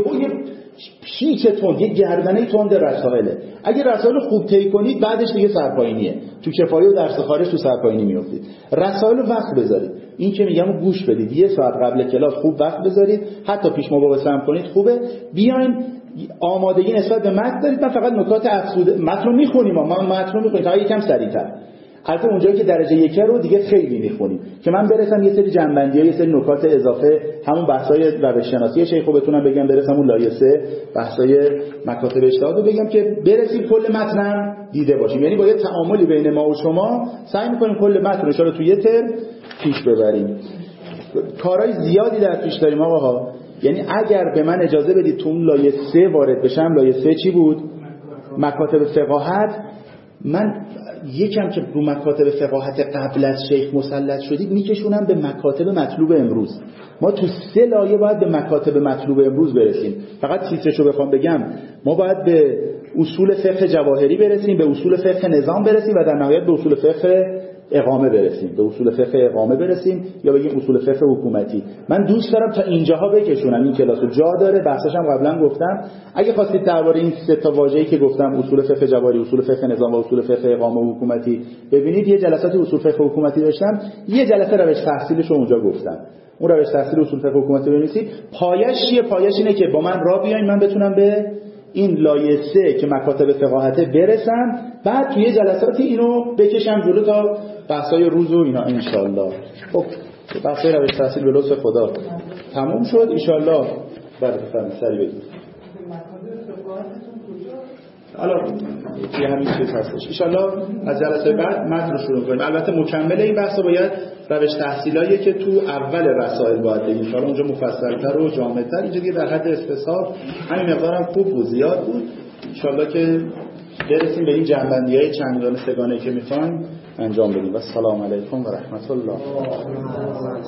پیچ تند، یه گردنه تند رسائله. اگه رسائل خوب طی کنید بعدش دیگه سرپایینیه. تو کفایه و درس خارج تو سرپایینی میافتید. رسائل وقت بذارید. این که میگم گوش بدید، 1 ساعت قبل کلاس خوب وقت بذارید، حتی پیش مباحثه هم کنید خوبه. بیاین آمادگی نسبت به متن دارید. من فقط نکات افزوده متن رو میخونیم، ما متن رو میخونیم تا یکم سریعتر. البته اونجایی که درجه 1 رو دیگه خیلی میخونیم که من برسم یه سری جنبندی‌ها، یه سری نکات اضافه، همون بحث‌های روش شناسی شیخ رو بتونم بگم، برسم اون لایه 3 بحث‌های مکاتب اجتهاد رو بگم که برسیم کل متنم دیده باشیم. یعنی با یه تعاملی بین ما و شما سعی می‌کنیم کل متن رو تو یه ترم پیش ببریم. کارهای زیادی در پیش داریم آقاها. یعنی اگر به من اجازه بدید تو اون لایه 3 وارد بشم، لایه 3 چی بود؟ مکاتب فقاهت. من یکم که رو مکاتب فقاهت قبل از شیخ مسلط شدید میکشونم به مکاتب مطلوب امروز. ما تو 3 لایه باید به مکاتب مطلوب امروز برسیم. فقط تیترشو بخوام بگم، ما باید به اصول فقه جواهری برسیم، به اصول فقه نظام برسیم و در نهایت به اصول فقه اقامه برسیم. به اصول فقه اقامه برسیم یا بگیم اصول فقه حکومتی. من دوست دارم تا اینجاها بکشونم. این کلاسو جا داره، بحثش هم قبلا گفتم. اگه خواستید درباره این 3 تا واژه‌ای که گفتم، اصول فقه جواهری، اصول فقه نظام و اصول فقه اقامه و حکومتی، ببینید یه جلسات اصول فقه حکومتی داشتم، یه جلسه روش تحصیلش رو اونجا گفتم. اون روش تحصیل اصول فقه حکومتی بنویسید. پایش چیه؟ پایش اینه که با من راه بیاین، من بتونم به این لایه 3 که مکاتب فقاهته برسم، بعد توی جلساتی اینو بکشم جلو تا بحثای روز و اینا ان شاء الله. خب بحثای روش تحصیل به لطف خدا تموم شد ان شاء الله. بعد بفرمایید سری بگید. حالا توی همین چیز هستش ان شاء الله. از جلسه بعد متن رو شروع کنیم. البته مکمل این بحث باید روش تحصیلایی که تو اول رسائل باید بگیم، حالا اونجا مفصل‌تر و جامع‌تر، اینجا دیگه در حد استصحاب همین مقدارم خوب بود، زیاد بود. ان شاء الله که برسیم به این جنبندی‌های چندگانه سگانه‌ای که می‌خوایم انجام بدیم. و السلام علیکم و رحمت الله.